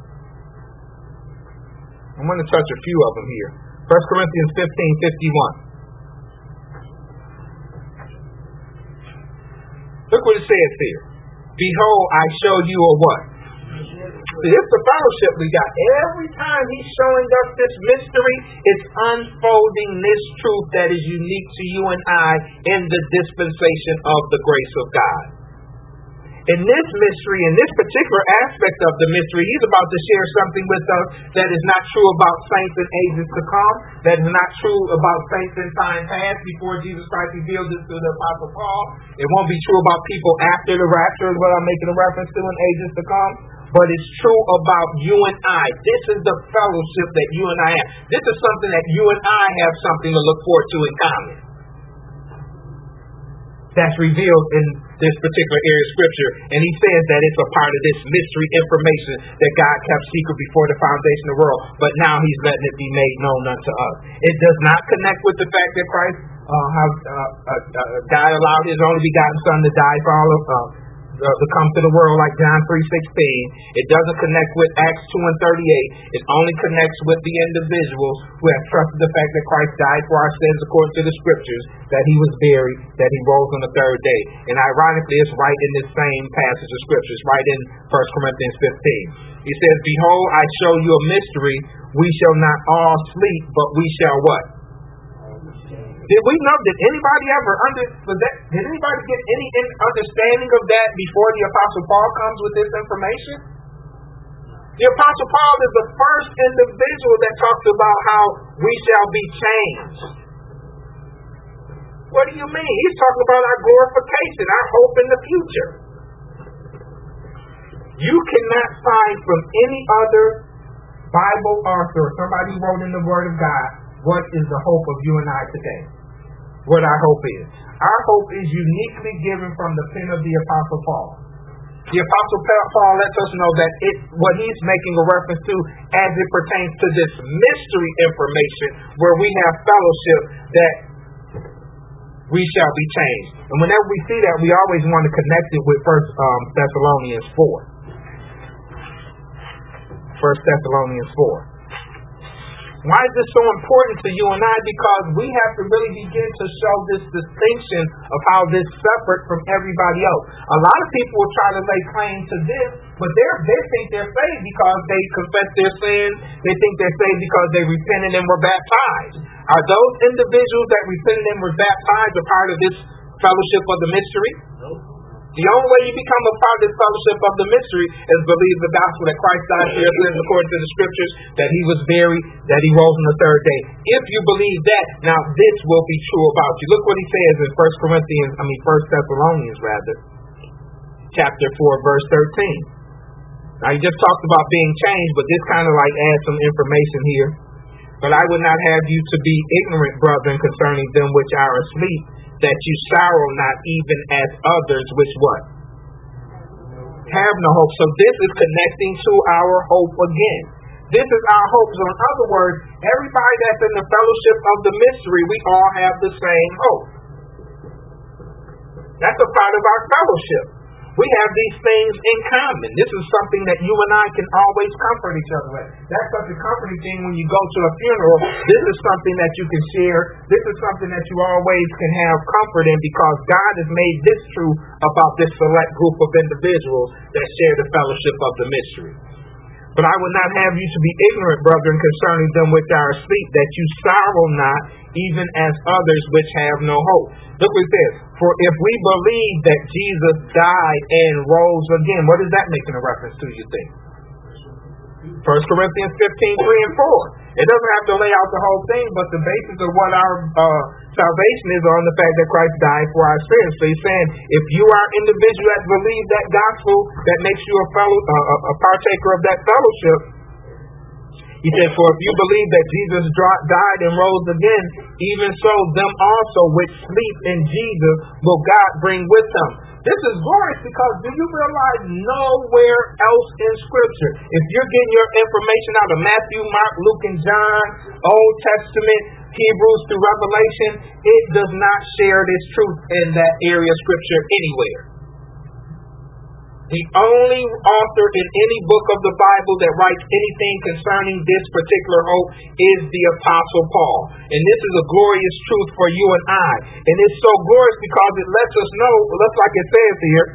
I want to touch a few of them here. First Corinthians fifteen fifty-one. Look what it says here. Behold, I show you a what? See, it's the fellowship we got. Every time he's showing us this mystery, it's unfolding this truth that is unique to you and I in the dispensation of the grace of God. In this mystery, in this particular aspect of the mystery, he's about to share something with us that is not true about saints in ages to come, that is not true about saints in time past before Jesus Christ revealed this to the Apostle Paul. It won't be true about people after the rapture, is what I'm making a reference to, in ages to come. But it's true about you and I. This is the fellowship that you and I have. This is something that you and I have something to look forward to in common. That's revealed in this particular area of scripture. And he says that it's a part of this mystery information that God kept secret before the foundation of the world. But now he's letting it be made known unto us. It does not connect with the fact that Christ, uh, how, uh, uh, uh, God allowed his only begotten son to die for all of us. Uh, Uh, to come to the world like John three sixteen. It doesn't connect with Acts two and thirty-eight. It only connects with the individuals who have trusted the fact that Christ died for our sins according to the scriptures, that he was buried, that he rose on the third day. And ironically, it's right in this same passage of scriptures, right in First Corinthians fifteen. He says, behold, I show you a mystery. We shall not all sleep, but we shall what? Did we know, did anybody ever under, was that, did anybody get any understanding of that before the Apostle Paul comes with this information? The Apostle Paul is the first individual that talks about how we shall be changed. What do you mean? He's talking about our glorification, our hope in the future. You cannot find from any other Bible author or somebody who wrote in the Word of God what is the hope of you and I today. What our hope is. Our hope is uniquely given from the pen of the Apostle Paul. The Apostle Paul lets us know that it, what he's making a reference to as it pertains to this mystery information where we have fellowship that we shall be changed. And whenever we see that, we always want to connect it with First um, Thessalonians four. First Thessalonians four. Why is this so important to you and I? Because we have to really begin to show this distinction of how this is separate from everybody else. A lot of people will try to lay claim to this, but they they think they're saved because they confess their sins. They think they're saved because they repented and were baptized. Are those individuals that repented and were baptized a part of this fellowship of the mystery? No. The only way you become a part of this fellowship of the mystery is believe the gospel that Christ died for your sins according to the scriptures, that he was buried, that he rose on the third day. If you believe that, now this will be true about you. Look what he says in First Corinthians, I mean First Thessalonians rather, chapter four, verse thirteen. Now he just talked about being changed, but this kind of like adds some information here. But I would not have you to be ignorant, brethren, concerning them which are asleep, that you sorrow not even as others which what? Have no hope. So this is connecting to our hope again. This is our hope. So in other words, everybody that's in the fellowship of the mystery, we all have the same hope. That's a part of our fellowship. We have these things in common. This is something that you and I can always comfort each other with. That's such a comforting thing when you go to a funeral. This is something that you can share. This is something that you always can have comfort in because God has made this true about this select group of individuals that share the fellowship of the mystery. But I would not have you to be ignorant, brethren, concerning them which are asleep, that you sorrow not, even as others which have no hope. Look at this. For if we believe that Jesus died and rose again, what is that making a reference to, you think? First Corinthians fifteen, three and four. It doesn't have to lay out the whole thing, but the basis of what our uh, salvation is on the fact that Christ died for our sins. So he's saying, if you are an individual that believes that gospel that makes you a fellow, uh, a partaker of that fellowship, he said, for if you believe that Jesus died and rose again, even so them also which sleep in Jesus will God bring with him. This is glorious because do you realize nowhere else in Scripture, if you're getting your information out of Matthew, Mark, Luke, and John, Old Testament, Hebrews through Revelation, it does not share this truth in that area of Scripture anywhere. The only author in any book of the Bible that writes anything concerning this particular hope is the Apostle Paul. And this is a glorious truth for you and I. And it's so glorious because it lets us know, just like it says here,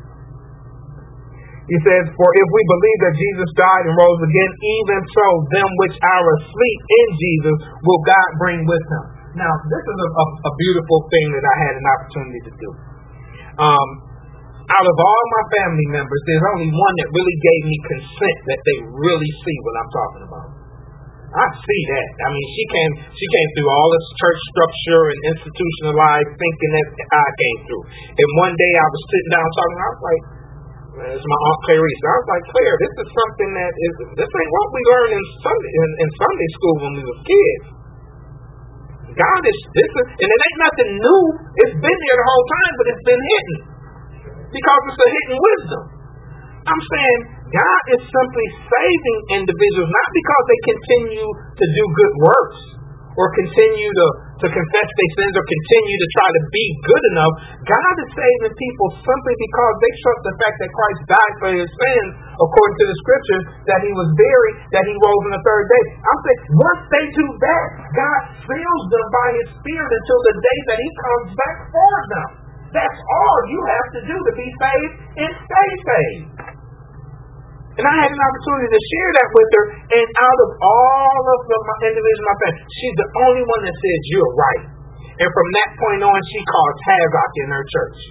he says, for if we believe that Jesus died and rose again, even so them which are asleep in Jesus will God bring with him. Now, this is a, a, a beautiful thing that I had an opportunity to do. Um... Out of all my family members, there's only one that really gave me consent that they really see what I'm talking about. I see that. I mean, she came she came through all this church structure and institutionalized thinking that I came through. And one day I was sitting down talking, I was like, it's my Aunt Clarice. I was like, Claire, this is something that is, this ain't what we learned in Sunday, in, in Sunday school when we were kids. God is, this is, and it ain't nothing new. It's been there the whole time, but it's been hidden. Because it's a hidden wisdom. I'm saying God is simply saving individuals, not because they continue to do good works or continue to, to confess their sins or continue to try to be good enough. God is saving people simply because they trust the fact that Christ died for his sins, according to the scriptures, that he was buried, that he rose on the third day. I'm saying once they do that, God seals them by his Spirit until the day that he comes back for them. That's all you have to do to be saved and stay saved. And I had an opportunity to share that with her, and out of all of the individuals in my family, she's the only one that said, you're right. And from that point on, she caused havoc in her church.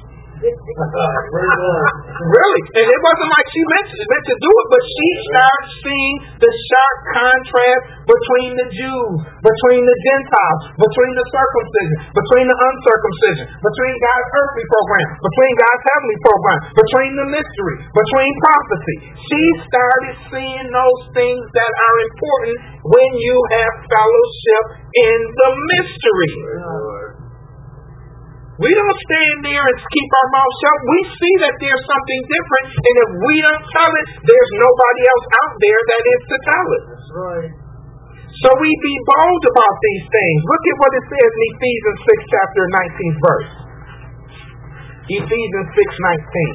Really? And it wasn't like she meant to, meant to do it, but she started seeing the sharp contrast between the Jews, between the Gentiles, between the circumcision, between the uncircumcision, between God's earthly program, between God's heavenly program, between the mystery, between prophecy. She started seeing those things that are important when you have fellowship in the mystery. We don't stand there and keep our mouth shut. We see that there's something different, and if we don't tell it, there's nobody else out there that is to tell it. That's right. So we be bold about these things. Look at what it says in Ephesians six, chapter nineteenth verse. Ephesians six nineteen.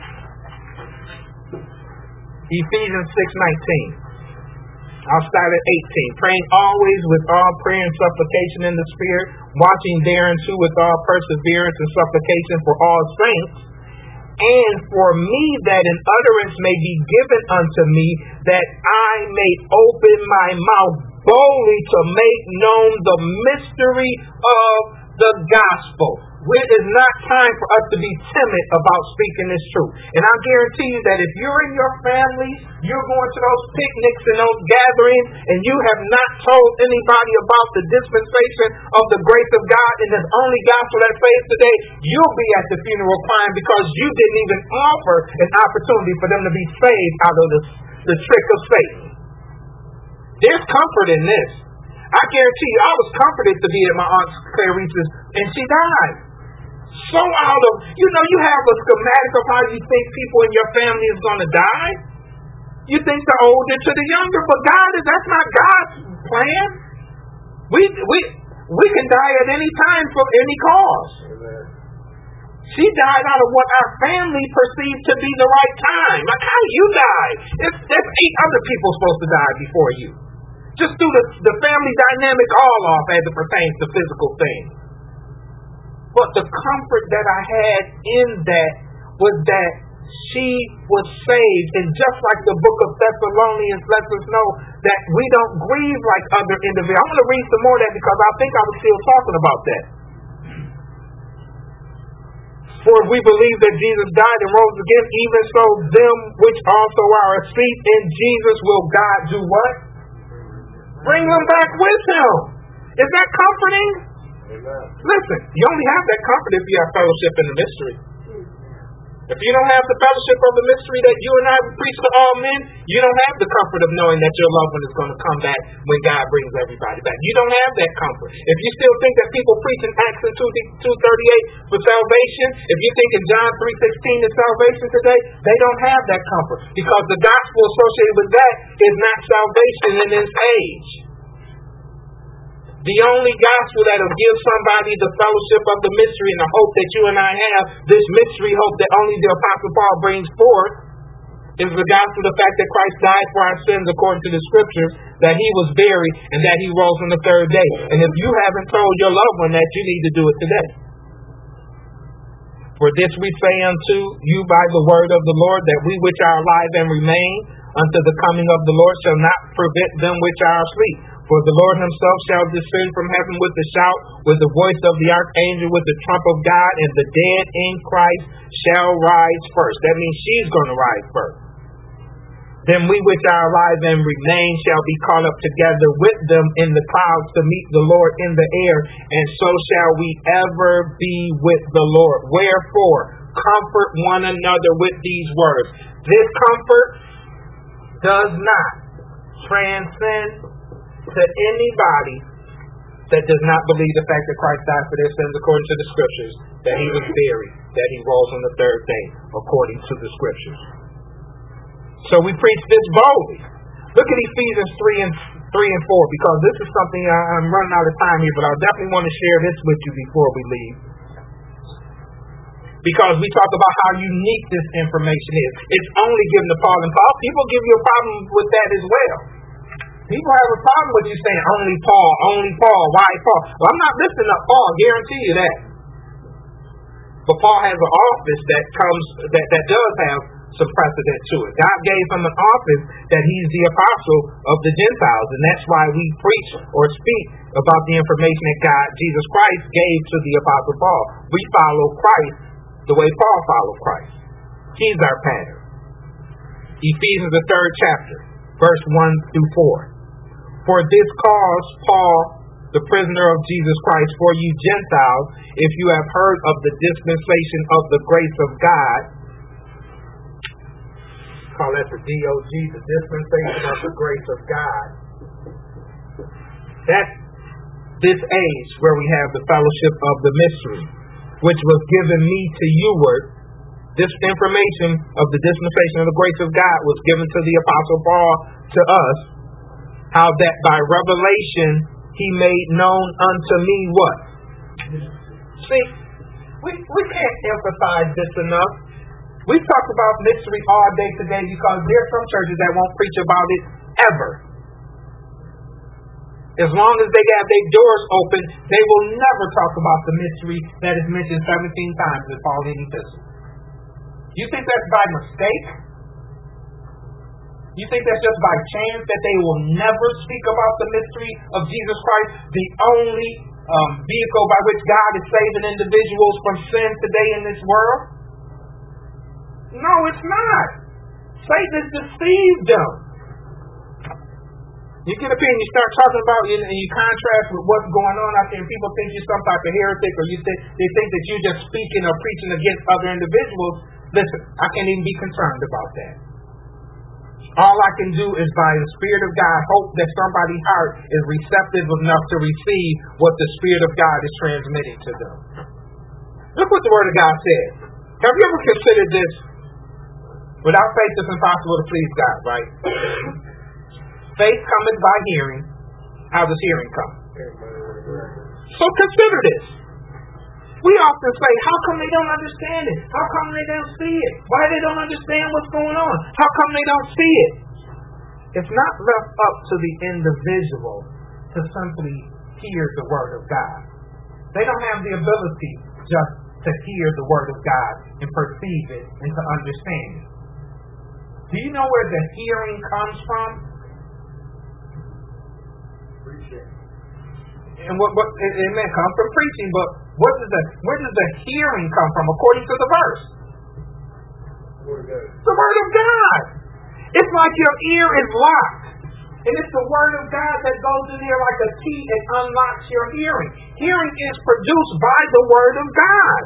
Ephesians six nineteen. I'll start at eighteen. Praying always with all prayer and supplication in the Spirit, watching thereunto with all perseverance and supplication for all saints, and for me that an utterance may be given unto me, that I may open my mouth boldly to make known the mystery of the gospel. It is not time for us to be timid about speaking this truth. And I guarantee you that if you're in your family, you're going to those picnics and those gatherings, and you have not told anybody about the dispensation of the grace of God and the only gospel that saves today, you'll be at the funeral crying because you didn't even offer an opportunity for them to be saved out of the, the trick of Satan. There's comfort in this. I guarantee you, I was comforted to be at my Aunt Clarice's, and she died. So out of, you know, you have a schematic of how you think people in your family is going to die. You think the older to the younger, but God is, that's not God's plan. We we we can die at any time for any cause. She died out of what our family perceived to be the right time. Like how you died. It's, there's eight other people supposed to die before you. Just threw the, the family dynamic all off as it pertains to physical things. But the comfort that I had in that was that she was saved. And just like the book of Thessalonians lets us know that we don't grieve like other individuals. I'm going to read some more of that because I think I was still talking about that. For if we believe that Jesus died and rose again, even so them which also are asleep in Jesus will God do what? Bring them back with him. Is that comforting? Amen. Listen, you only have that comfort if you have fellowship in the mystery. If you don't have the fellowship of the mystery that you and I preach to all men, you don't have the comfort of knowing that your loved one is going to come back when God brings everybody back. You don't have that comfort. If you still think that people preach in Acts two thirty-eight for salvation, if you think in John three sixteen is salvation today, they don't have that comfort because the gospel associated with that is not salvation in this age. The only gospel that will give somebody the fellowship of the mystery and the hope that you and I have, this mystery hope that only the Apostle Paul brings forth, is the gospel of the fact that Christ died for our sins according to the scriptures, that he was buried, and that he rose on the third day. And if you haven't told your loved one that, you need to do it today. For this we say unto you by the word of the Lord, that we which are alive and remain unto the coming of the Lord shall not prevent them which are asleep. For the Lord himself shall descend from heaven with a shout, with the voice of the archangel, with the trump of God, and the dead in Christ shall rise first. That means she's going to rise first. Then we which are alive and remain shall be caught up together with them in the clouds to meet the Lord in the air, and so shall we ever be with the Lord. Wherefore, comfort one another with these words. This comfort does not transcend to anybody that does not believe the fact that Christ died for their sins according to the scriptures, that he was buried, that he rose on the third day according to the scriptures. So we preach this boldly. Look at Ephesians three and three and four, because this is something I, I'm running out of time here, but I definitely want to share this with you before we leave. Because we talk about how unique this information is. It's only given to Paul and Paul. People give you a problem with that as well. People have a problem with you saying only Paul, only Paul, why Paul? Well, I'm not listening to Paul, I guarantee you that. But Paul has an office that comes that, that does have some precedent to it. God gave him an office that he's the apostle of the Gentiles, and that's why we preach or speak about the information that God, Jesus Christ, gave to the apostle Paul. We follow Christ the way Paul followed Christ. He's our pattern. Ephesians, the third chapter, verse one through four. For this cause, Paul, the prisoner of Jesus Christ, for you Gentiles, if you have heard of the dispensation of the grace of God, call that the D O G, the dispensation of the grace of God. That's this age where we have the fellowship of the mystery, which was given me to youward. This information of the dispensation of the grace of God was given to the Apostle Paul to us, how that by revelation he made known unto me what? See, we, we can't emphasize this enough. We talk about mystery all day today because there are some churches that won't preach about it ever. As long as they have their doors open, they will never talk about the mystery that is mentioned seventeen times in Pauline epistle. You think that's by mistake? You think that's just by chance that they will never speak about the mystery of Jesus Christ, the only um, vehicle by which God is saving individuals from sin today in this world? No, it's not. Satan has deceived them. You get up here and you start talking about it and you contrast with what's going on out there, and people think you're some type of heretic, or you think they think that you're just speaking or preaching against other individuals. Listen, I can't even be concerned about that. All I can do is, by the Spirit of God, hope that somebody's heart is receptive enough to receive what the Spirit of God is transmitting to them. Look what the Word of God says. Have you ever considered this? Without faith, it's impossible to please God, right? Faith cometh by hearing. How does hearing come? So consider this. We often say, how come they don't understand it? How come they don't see it? Why they don't understand what's going on? How come they don't see it? It's not left up to the individual to simply hear the word of God. They don't have the ability just to hear the word of God and perceive it and to understand it. Do you know where the hearing comes from? Preaching. And what, what it, it may come from preaching, but what does the where does the hearing come from according to the verse? Word of God. The word of God. It's like your ear is locked. And it's the word of God that goes in here like a key and unlocks your hearing. Hearing is produced by the word of God.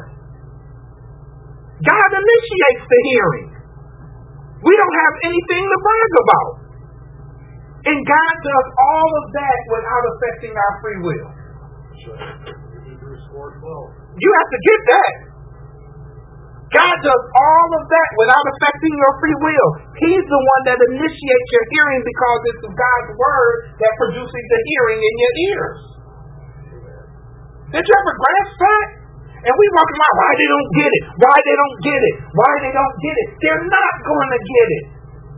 God initiates the hearing. We don't have anything to brag about. And God does all of that without affecting our free will. Hebrews four twelve. You have to get that. God does all of that without affecting your free will. He's the one that initiates your hearing because it's God's word that produces the hearing in your ears. Did you ever grasp that? And we walk around, why they don't get it? Why they don't get it? Why they don't get it? They're not going to get it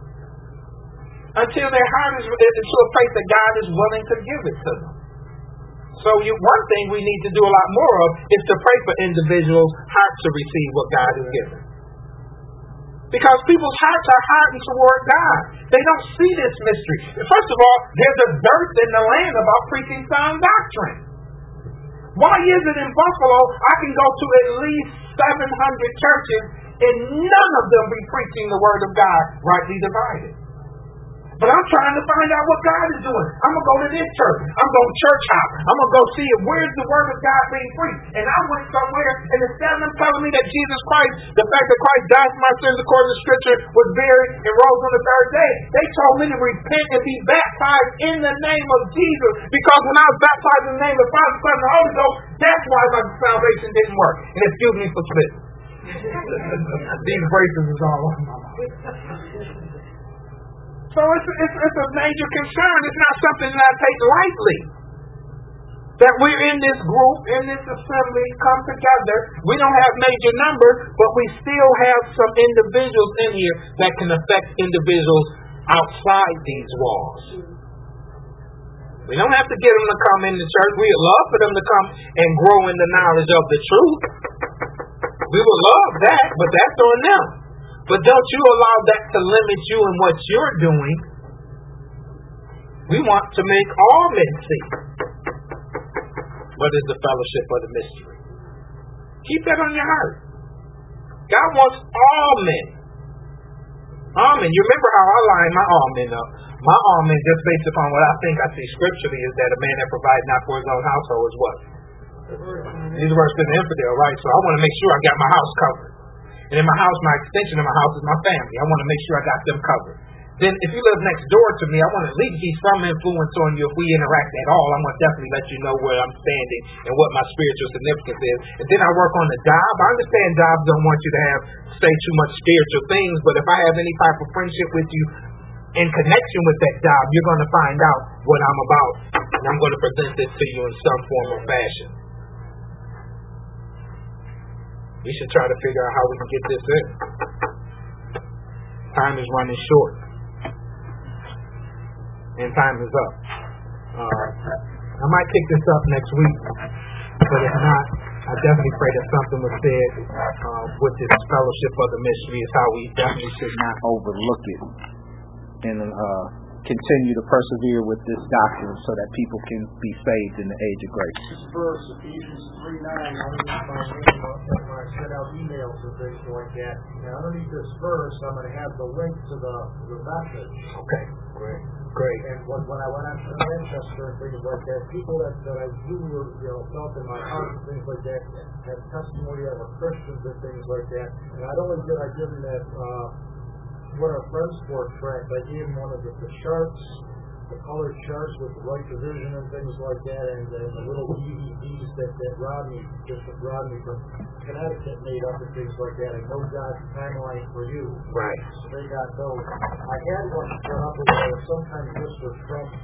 until their heart is into a place that God is willing to give it to them. So you, one thing we need to do a lot more of is to pray for individuals' hearts to receive what God has given. Because people's hearts are hardened toward God. They don't see this mystery. First of all, there's a dearth in the land about preaching sound doctrine. Why is it in Buffalo I can go to at least seven hundred churches and none of them be preaching the word of God rightly divided? But I'm trying to find out what God is doing. I'm going to go to this church. I'm going to church hop. I'm going to go see it. Where's the word of God being preached? And I went somewhere, and instead of them telling me that Jesus Christ, the fact that Christ died for my sins according to Scripture, was buried and rose on the third day, they told me to repent and be baptized in the name of Jesus. Because when I was baptized in the name of the Father, Son, and the Holy Ghost, that's why my salvation didn't work. And excuse me for spitting. These braces is all over my mouth. So it's, it's, it's a major concern. It's not something that I take lightly. That we're in this group, in this assembly, come together. We don't have major numbers, but we still have some individuals in here that can affect individuals outside these walls. We don't have to get them to come in the church. We would love for them to come and grow in the knowledge of the truth. We would love that, but that's on them. But don't you allow that to limit you in what you're doing. We want to make all men see what is the fellowship of the mystery. Keep that on your heart. God wants all men. All men. You remember how I line my all men up. My all men, just based upon what I think I see scripturally, is that a man that provides not for his own household is what? These words to the infidel, right? So I want to make sure I got my house covered. And in my house, my extension of my house is my family. I want to make sure I got them covered. Then if you live next door to me, I want to at least be some influence on you if we interact at all. I'm going to definitely let you know where I'm standing and what my spiritual significance is. And then I work on the job. I understand jobs don't want you to have say too much spiritual things, but if I have any type of friendship with you in connection with that job, you're going to find out what I'm about. And I'm going to present this to you in some form or fashion. We should try to figure out how we can get this in. Time is running short. And time is up. Uh, I might pick this up next week. But if not, I definitely pray that something was said uh, with this fellowship of the mystery is how we definitely should not overlook it. And uh, continue to persevere with this doctrine so that people can be saved in the age of grace. This verse, Ephesians three nine, I use my name when I send out emails and things like that. And underneath this verse, I'm going to have the link to the, the message. Okay, great, great. And when, when I went out to Manchester and things like that, people that, that I do, you know, felt in my heart and things like that, had testimony that were Christians and things like that. And not only did I give them that, uh, what our friends for track, I gave him one of the, the charts, the colored charts with the right division and things like that, and, and the little D V Ds that, that Rodney, just Rodney from Connecticut made up and things like that, and No God's Timeline for You. Right. So they got those. I had one set up where sometimes Mister Trump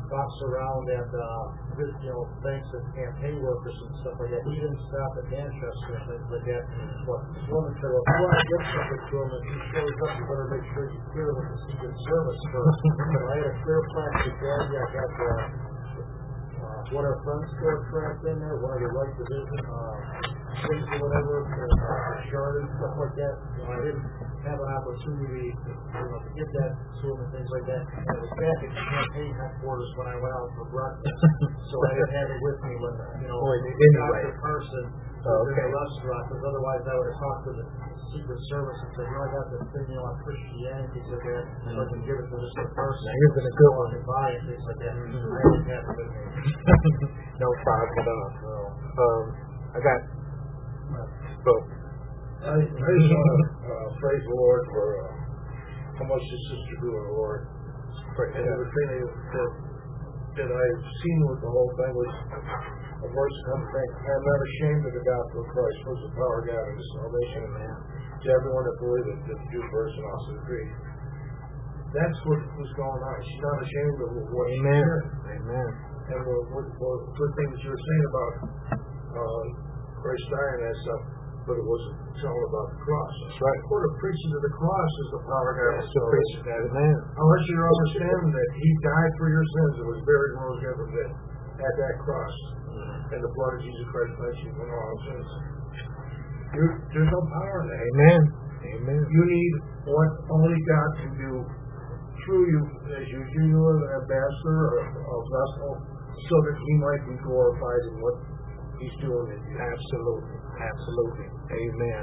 box around at, uh, with, you know, banks and campaign workers and stuff like that. He didn't stop at Manchester and things like that. But this woman said, well, if you want to get something to him, and he shows up, you better make sure you clear with the Secret Service first. So I had a clear plastic bag. I got the, uh, one of our front store trapped in there, one of the right division, uh, things or whatever, uh, shard and stuff like that. You know, I didn't have an opportunity to, you know, to get that to him and things like that. And it was back at the campaign headquarters when I went out for breakfast. So I didn't have it with me when, you know, Boy, the anyway. Doctor Carson was Oh, in okay. the restaurant, because otherwise I would have talked to the Secret Service and said, you know, I got this thing, you know, on Christianity, so that, so I can give it to Mister Carson. Now, here's been a good one. And buy and things like that. Mhm. I didn't have it with me. No problem at all. So, Um, I got. So, I, I just want to uh, praise the Lord for uh, how much his sister do in the Lord. And the thing that, that I've seen with the whole thing was a verse come thing, I am not ashamed of the gospel of Christ, for it's the power of God and the salvation of man. To everyone that believes it, the Jew first and also the Greek. That's what was going on. She's not ashamed of what she amen. did. Amen. And what, what, what good things you were saying about uh, Christ dying and stuff, but it wasn't it's all about the cross. That's right. What a preaching of the cross is the power of God. That's the preaching. Amen. Unless you understand that He died for your sins and was buried and rose again from dead at that cross, Mm-hmm. and the blood of Jesus Christ cleansed you from all our sins. You're, there's no power in that. Amen. Amen. You need what only God can do through you, as you you are an ambassador or a vessel, so that He might be glorified in what He's doing in you. Absolutely. Absolutely. Amen.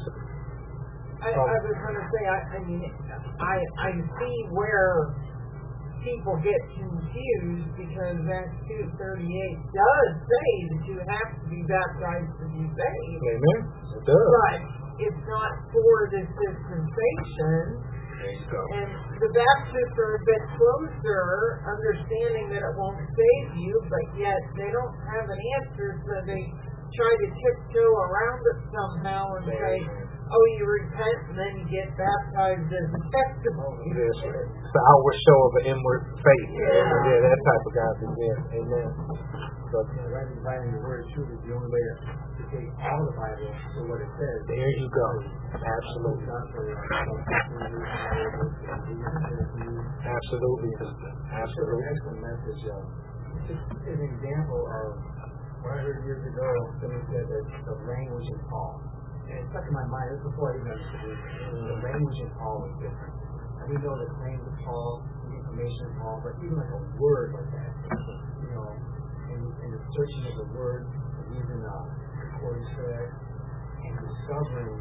I, I was going to say, I, I mean, I, I see where people get confused because Acts two thirty-eight does say that you have to be baptized to be saved. Amen. It does. But it's not for this dispensation. There you go. And the Baptists are a bit closer, understanding that it won't save you, but yet they don't have an answer, so they try to tiptoe around it somehow and say, oh, you repent and then you get baptized as a testimony. Yes, sir. It's the outward show of an inward faith. Yeah. Yeah, that type of God is there. Amen. But you know, writing the Bible in the Word of Truth is the only way to, to take all the Bible for what it says. there you go. Absolutely. Not for, uh, Absolutely. Absolutely. Absolutely. Excellent message. Uh, just an example of what I heard years ago, somebody said that the language in Paul, and it stuck in my mind, this was before I even understood it, the language in Paul was different. And we know the claims of Paul, the information of Paul, but even like a word like that, you know, and, and the searching of the word, and using uh, recording for that, and discovering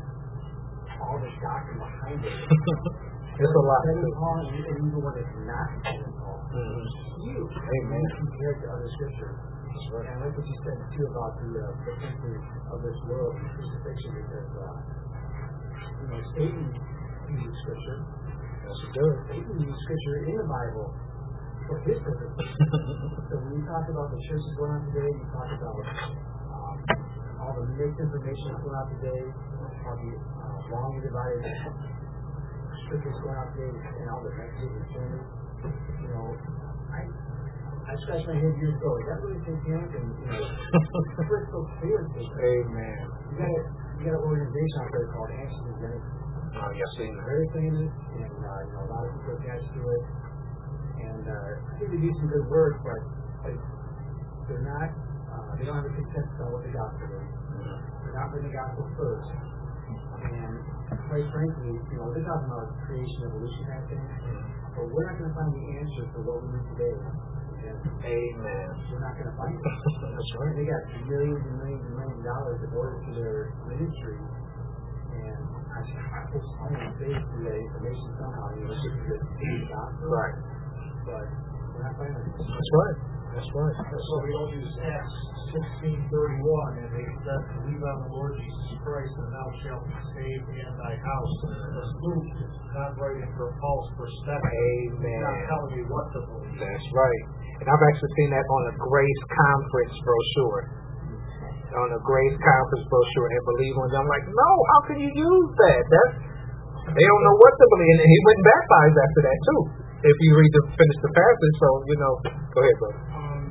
all the doctrine behind it. It's a lot. Studying Paul, and even when it's not studying Paul, Mhm. it's huge. Amen. Compared to other scriptures. And I like what you said too about the uh, the princes of this world and crucifixion, because uh, you know Satan uses scripture. Yes, it does. Satan uses scripture in the Bible for his purpose. So when you talk about the churches going on today, you talk about um, all the misinformation that's going on today, all the uh, wrongly divided scriptures going on today, and all the messages and sermons. You know, I. I scratched my head years ago. Is that really satanic? And you know, it's crystal clear. Amen. You got a you got an organization out there called Answers to Genesis. Oh, yes, seen that. Very famous, and uh, you know a lot of people attached to it. And uh, I think they do some good work, but like, they're not. Uh, they don't have a consensus on what the gospel is. They're not putting the gospel first. And quite frankly, you know, they're talking about creation, evolution, kind of thing. But we're not going to find the answer for what we need today. Amen. We're not going to find it. That's right. They got millions and millions and millions of dollars devoted to their ministry, and I I just find it safe through that information somehow. You know, just to the gospel. Right. But we're not finding it. That's right. That's right. That's why we don't use Acts sixteen thirty-one, and they said, believe on the Lord Jesus Christ, and thou shalt be saved in thy house. Because Luke is not writing for Paul's perspective. He's Amen. not telling you what to believe. That's right. And I've actually seen that on a Grace Conference brochure. On a Grace Conference brochure, and believe on them. I'm like, no, how can you use that? That's they don't know what to believe. And he went baptized after that too. if you read the finish the passage, so you know, go ahead, brother. Um,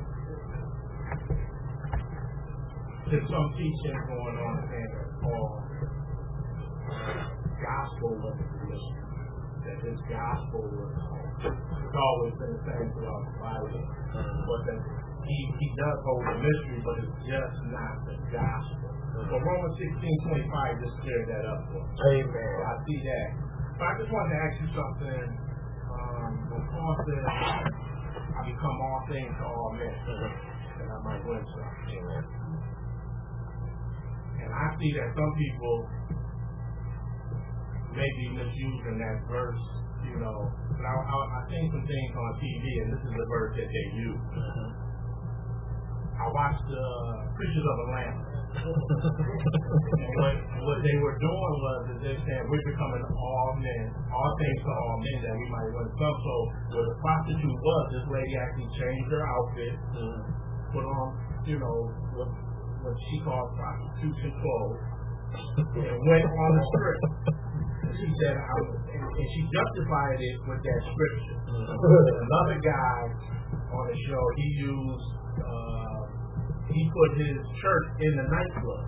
there's some teaching going on saying that Paul gospel was the mission. That his gospel was it's always been the same throughout the Bible. But that he, he does hold the mystery, but it's just not the gospel. So Romans sixteen twenty-five just cleared that up for me. Amen. So I see that. But I just wanted to ask you something. Um, when Paul says, I become all things to all men, that I might win something. And I see that some people may be misusing that verse, you know. But I, I, I seen some things on T V, and this is the verse that they use. I watched the uh, Preachers of Atlanta. And what, what they were doing was is they saying we're becoming all men, all things to all men that we might win some. So where the prostitute was, this lady actually changed her outfit, put on, you know, what, what she called prostitution clothes, and went on the strip. She said, I was, and, and she justified it with that scripture. Another guy on the show, he used, uh, he put his church in the nightclub.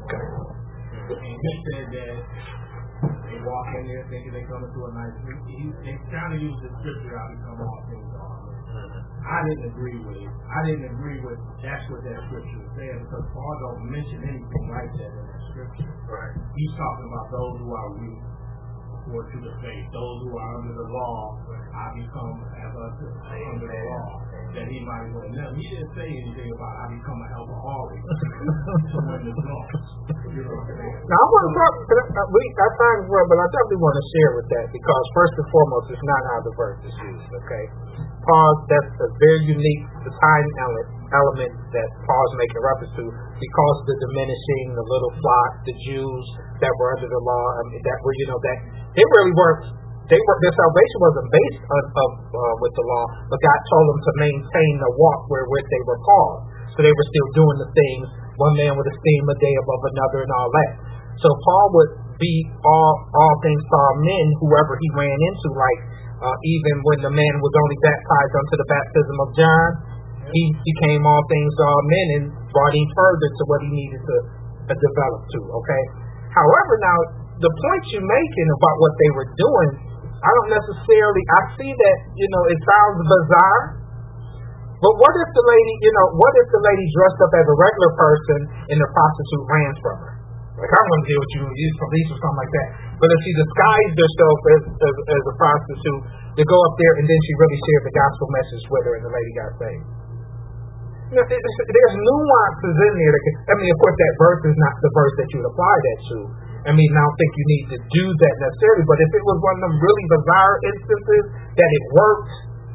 And he said that they walk in there thinking they come into a night. He, they kind of used the scripture, I become all things to all men. I didn't agree with it. I didn't agree with that's what that scripture was saying because Paul don't mention anything like that in that scripture. Right. He's talking about those who are weak. Or to the faith, those who are under the law, I become as unto under the law, that he might win them. He didn't say anything about I become an alcoholic to win the loss. You know what I'm saying? Now I want to talk. We I find well, but I definitely want to share with that because first and foremost, it's not how the verse is used. Okay, Paul, that's a very unique the time element element that Paul's making reference to because the diminishing, the little flock, the Jews that were under the law, I mean, that were you know that they really weren't. They were their salvation wasn't based on, of uh, with the law, but God told them to maintain the walk wherewith they were called. So they were still doing the things. One man would esteem a day above another and all that. So Paul would be all all things to all men, whoever he ran into. Like uh, even when the man was only baptized unto the baptism of John, he became all things to all men and brought him further to what he needed to uh, develop to. Okay. However, now the point you're making about what they were doing, I don't necessarily. I see that you know it sounds bizarre. But what if the lady, you know, what if the lady dressed up as a regular person and the prostitute ran from her? Like, I want to deal with you, use police or something like that. But if she disguised herself as, as, as a prostitute to go up there and then she really shared the gospel message with her and the lady got saved. You know, it, there's nuances in there. That can, I mean, of course, that verse is not the verse that you would apply that to. I mean, I don't think you need to do that necessarily. But if it was one of them really bizarre instances that it worked,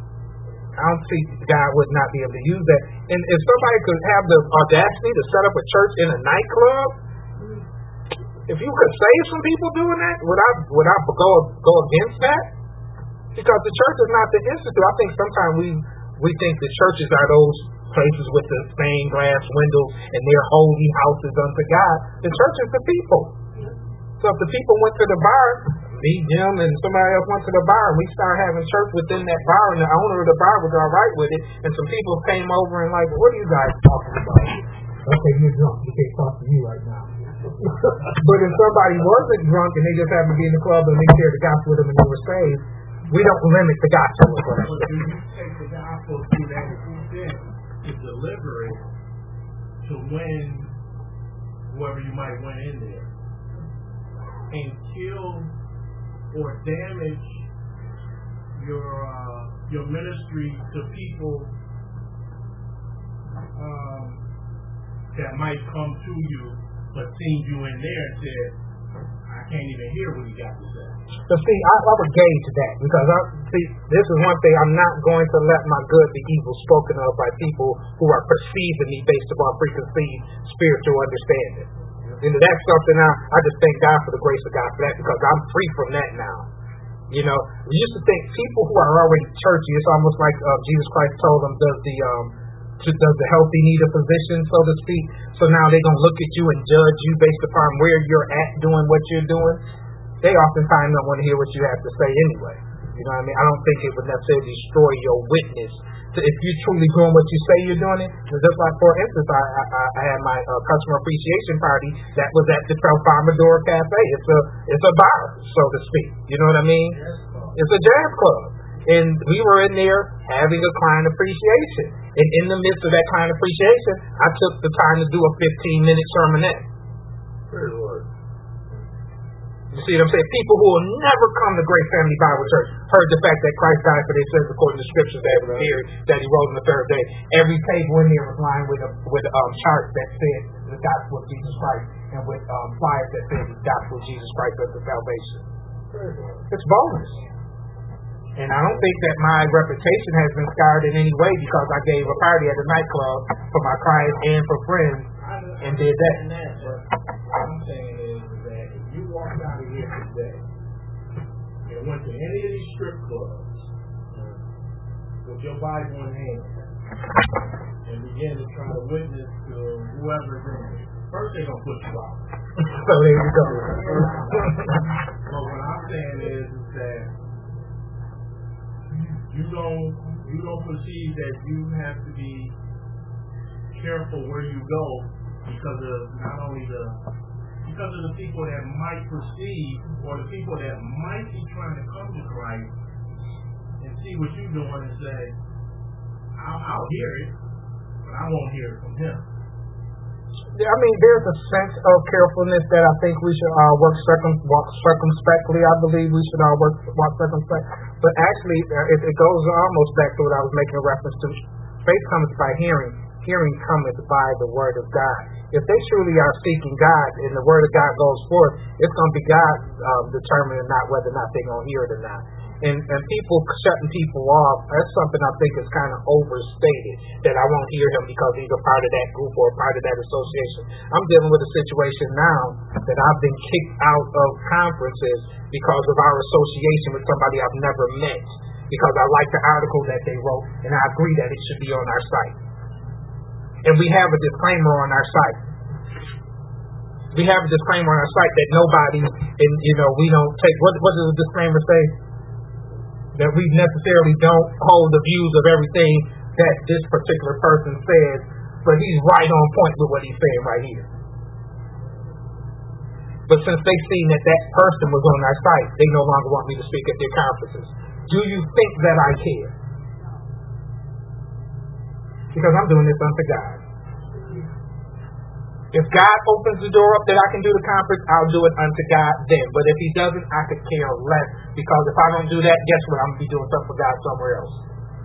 I don't see God would not be able to use that. And if somebody could have the audacity to set up a church in a nightclub, if you could save some people doing that, would I would I go go against that? Because the church is not the institute. I think sometimes we we think the churches are those places with the stained glass windows and they're holy houses unto God. The church is the people. So if the people went to the bar, me, Jim, and somebody else went to the bar, and we started having church within that bar, and the owner of the bar was all right with it, and some people came over and like, what are you guys talking about? Okay, you're drunk. You can't talk to me right now. But if somebody wasn't drunk and they just happened to be in the club and they shared the gospel with them and they were saved, we don't limit the gospel with them. But do you take the gospel through that extent to deliver it to win whoever you might win in there and kill or damage your uh, your ministry to people um, that might come to you, but seen you in there and said, "I can't even hear what you got to say." So see, I, I would gauge that because I see this is one thing. I'm not going to let my good be evil spoken of by people who are perceiving me based upon preconceived spiritual understanding. You know, that's something I, I just thank God for the grace of God for that because I'm free from that now. You know, we used to think people who are already churchy, it's almost like uh, Jesus Christ told them, does the um, does the healthy need a physician, so to speak? So now they're going to look at you and judge you based upon where you're at doing what you're doing. They oftentimes don't want to hear what you have to say anyway. You know what I mean? I don't think it would necessarily destroy your witness. So if you're truly doing what you say you're doing it, just like for instance, I I, I had my uh, customer appreciation party that was at the Tralfamador Cafe. It's a it's a bar, so to speak. You know what I mean? It's a jazz club, and we were in there having a client appreciation. And in the midst of that client appreciation, I took the time to do a fifteen minute sermonette. Praise the Lord. You see what I'm saying? People who will never come to Grace Family Bible Church heard the fact that Christ died for their sins according to the scriptures that was here, that he rose on the third day. Every table in there was lined with a with a um, chart that said the gospel of Jesus Christ, and with um, flyers that said the gospel of Jesus Christ unto salvation. It's bonus. And I don't think that my reputation has been scarred in any way because I gave a party at a nightclub for my clients and for friends and did that. What I'm saying is that if you walked out of here today and went to any of these strip clubs with your Bible in hand and began to try to witness to whoever's in it, first they're going to put you out. So there you go. So what I'm saying is, is that you don't you don't perceive that you have to be careful where you go because of not only the because of the people that might perceive or the people that might be trying to come to Christ and see what you're doing and say, I'll, I'll hear it, but I won't hear it from him. I mean, there's a sense of carefulness that I think we should uh, work circum walk circumspectly. I believe we should all work walk circumspectly. But actually, uh, it, it goes almost back to what I was making a reference to. Faith comes by hearing. Hearing cometh by the word of God. If they truly are seeking God and the word of God goes forth, it's going to be God um, determining not whether or not they're going to hear it or not. And, and people shutting people off, that's something I think is kind of overstated, that I won't hear him because he's a part of that group or a part of that association. I'm dealing with a situation now that I've been kicked out of conferences because of our association with somebody I've never met, because I like the article that they wrote and I agree that it should be on our site. And we have a disclaimer on our site. We have a disclaimer on our site that nobody, and you know, we don't take, what, what does the disclaimer say? That we necessarily don't hold the views of everything that this particular person says, but he's right on point with what he's saying right here. But since they've seen that that person was on our site, they no longer want me to speak at their conferences. Do you think that I care? Because I'm doing this unto God. If God opens the door up that I can do the conference, I'll do it unto God then. But if he doesn't, I could care less. Because if I don't do that, guess what? I'm going to be doing something for God somewhere else.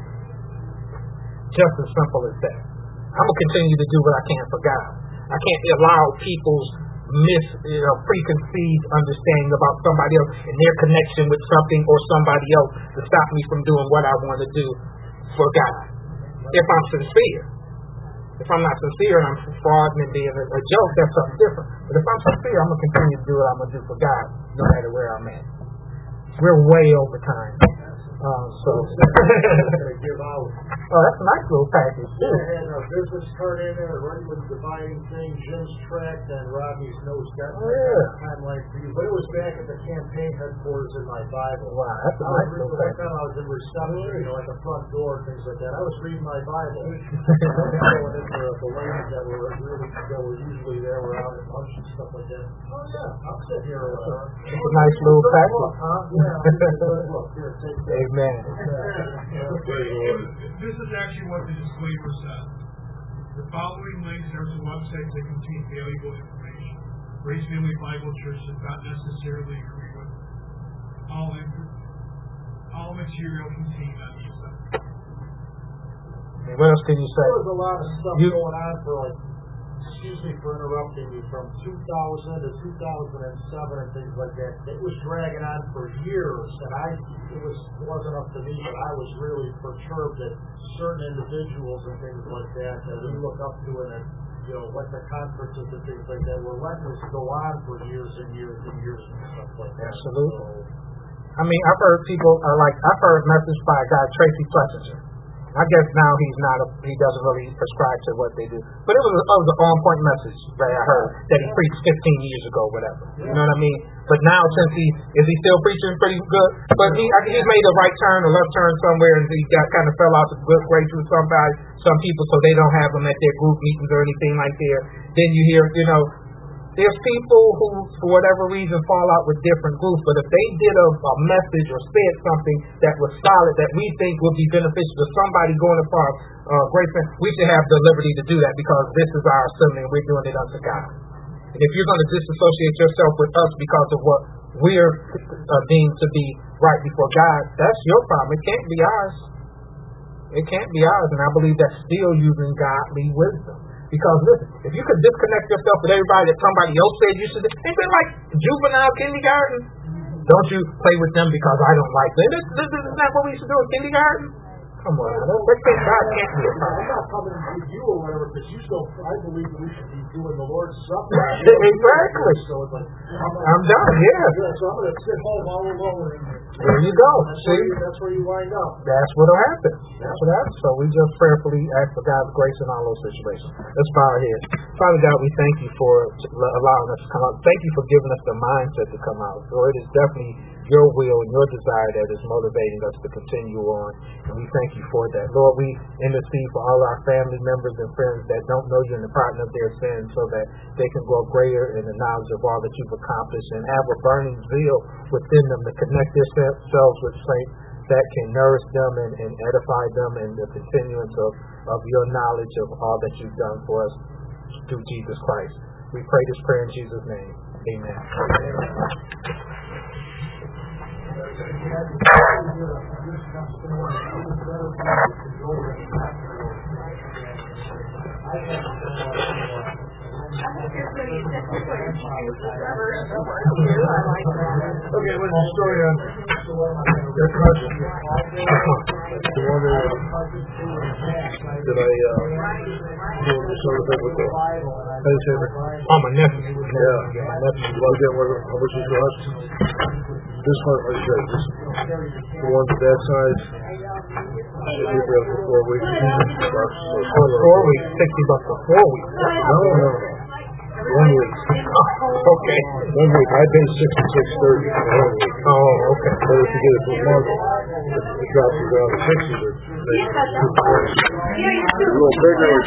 Just as simple as that. I'm going to continue to do what I can for God. I can't allow people's mis, you know, preconceived understanding about somebody else and their connection with something or somebody else to stop me from doing what I want to do for God. If I'm sincere. If I'm not sincere and I'm frauding and being a, a joke, that's something different. But if I'm sincere, I'm going to continue to do what I'm going to do for God, no matter where I'm at. We're way over time. Um, so, give out. Oh, that's a nice little package, too. Yeah, and our business card in there, ready with the dividing thing, Jim's track, and Robbie's notes. Got Oh, yeah. timeline for you. But it was back at the campaign headquarters in my Bible. Wow, that's a I nice was little reading, package. I was in reception, you know, at the front door and things like that. I was reading my Bible. Going into the, the ladies that were really, that were usually there, were out at lunch and stuff like that. Oh, yeah, I'll sit here or whatever. It's a nice little Good package. look, huh? Yeah, look, here, take that. Amen. This is actually what the disclaimer says. The following links are to websites that contain valuable information. Grace Family Bible Church does not necessarily agree with all, all material contained on these sites. What else can you say? There was a lot of stuff You- going on for like, excuse me for interrupting you, from two thousand to two thousand seven and things like that. It was dragging on for years, and I, it was, it wasn't up to me, but I was really perturbed at certain individuals and things like that that we look up to and that, you know, like the conferences and things like that, were letting us go on for years and years and years and stuff like that. Absolutely. So, I mean, I've heard people, uh, like, I've heard a message by a guy, Tracy Plessinger. I guess now he's not. A, he doesn't really prescribe to what they do. But it was, a, it was an on-point message that I heard that he preached fifteen years ago, whatever. You know what I mean? But now, since he is he still preaching pretty good? But he, I think he's made a right turn, a left turn somewhere, and he got kind of fell out the good grades with somebody, some people, so they don't have him at their group meetings or anything like that. Then you hear, you know. There's people who, for whatever reason, fall out with different groups, but if they did a, a message or said something that was solid, that we think would be beneficial to somebody going across uh, great friends, we should have the liberty to do that because this is our assembly and we're doing it unto God. And if you're going to disassociate yourself with us because of what we're uh, deemed to be right before God, that's your problem. It can't be ours. It can't be ours, and I believe that's still using godly wisdom. Because listen, if you could disconnect yourself with everybody that somebody else said you should, ain't that like juvenile kindergarten? Don't you play with them because I don't like them. This, this, this is not what we used to do in kindergarten. Come on, let's say God can't be a problem. I'm not coming to you or whatever, because you still, I believe that we should be doing the Lord's Supper. Exactly. So it's like, I'm, I'm done, yeah. yeah. So I'm going to sit home all alone. There you go. That's See? where you, that's where you wind up. That's what'll happen. That's what happens. So we just prayerfully ask for God's grace in all those situations. Let's bow our heads. Father God, we thank you for allowing us to come out. Thank you for giving us the mindset to come out. So it is definitely your will and your desire that is motivating us to continue on. And we thank you for that. Lord, we intercede for all our family members and friends that don't know you in the pardon of their sins so that they can grow greater in the knowledge of all that you've accomplished and have a burning zeal within them to connect themselves with saints that can nourish them and, and edify them in the continuance of, of your knowledge of all that you've done for us through Jesus Christ. We pray this prayer in Jesus' name. Amen. Okay, what's the story on your cousin? The one that, that I, uh, doing the sort of thing with the meditator. Oh, my nephew. Yeah. My nephew. Well, again, what, how much is cost? This one, I said, this, the one to that size, should be there for four weeks. Bucks, so For four weeks, sixty bucks for four weeks. No, no. One week. Okay. One week. I paid sixty-six thirty for one week. Oh, okay. But if you get it for a month, it, it drops you down to sixty. But they, it's a little bigger.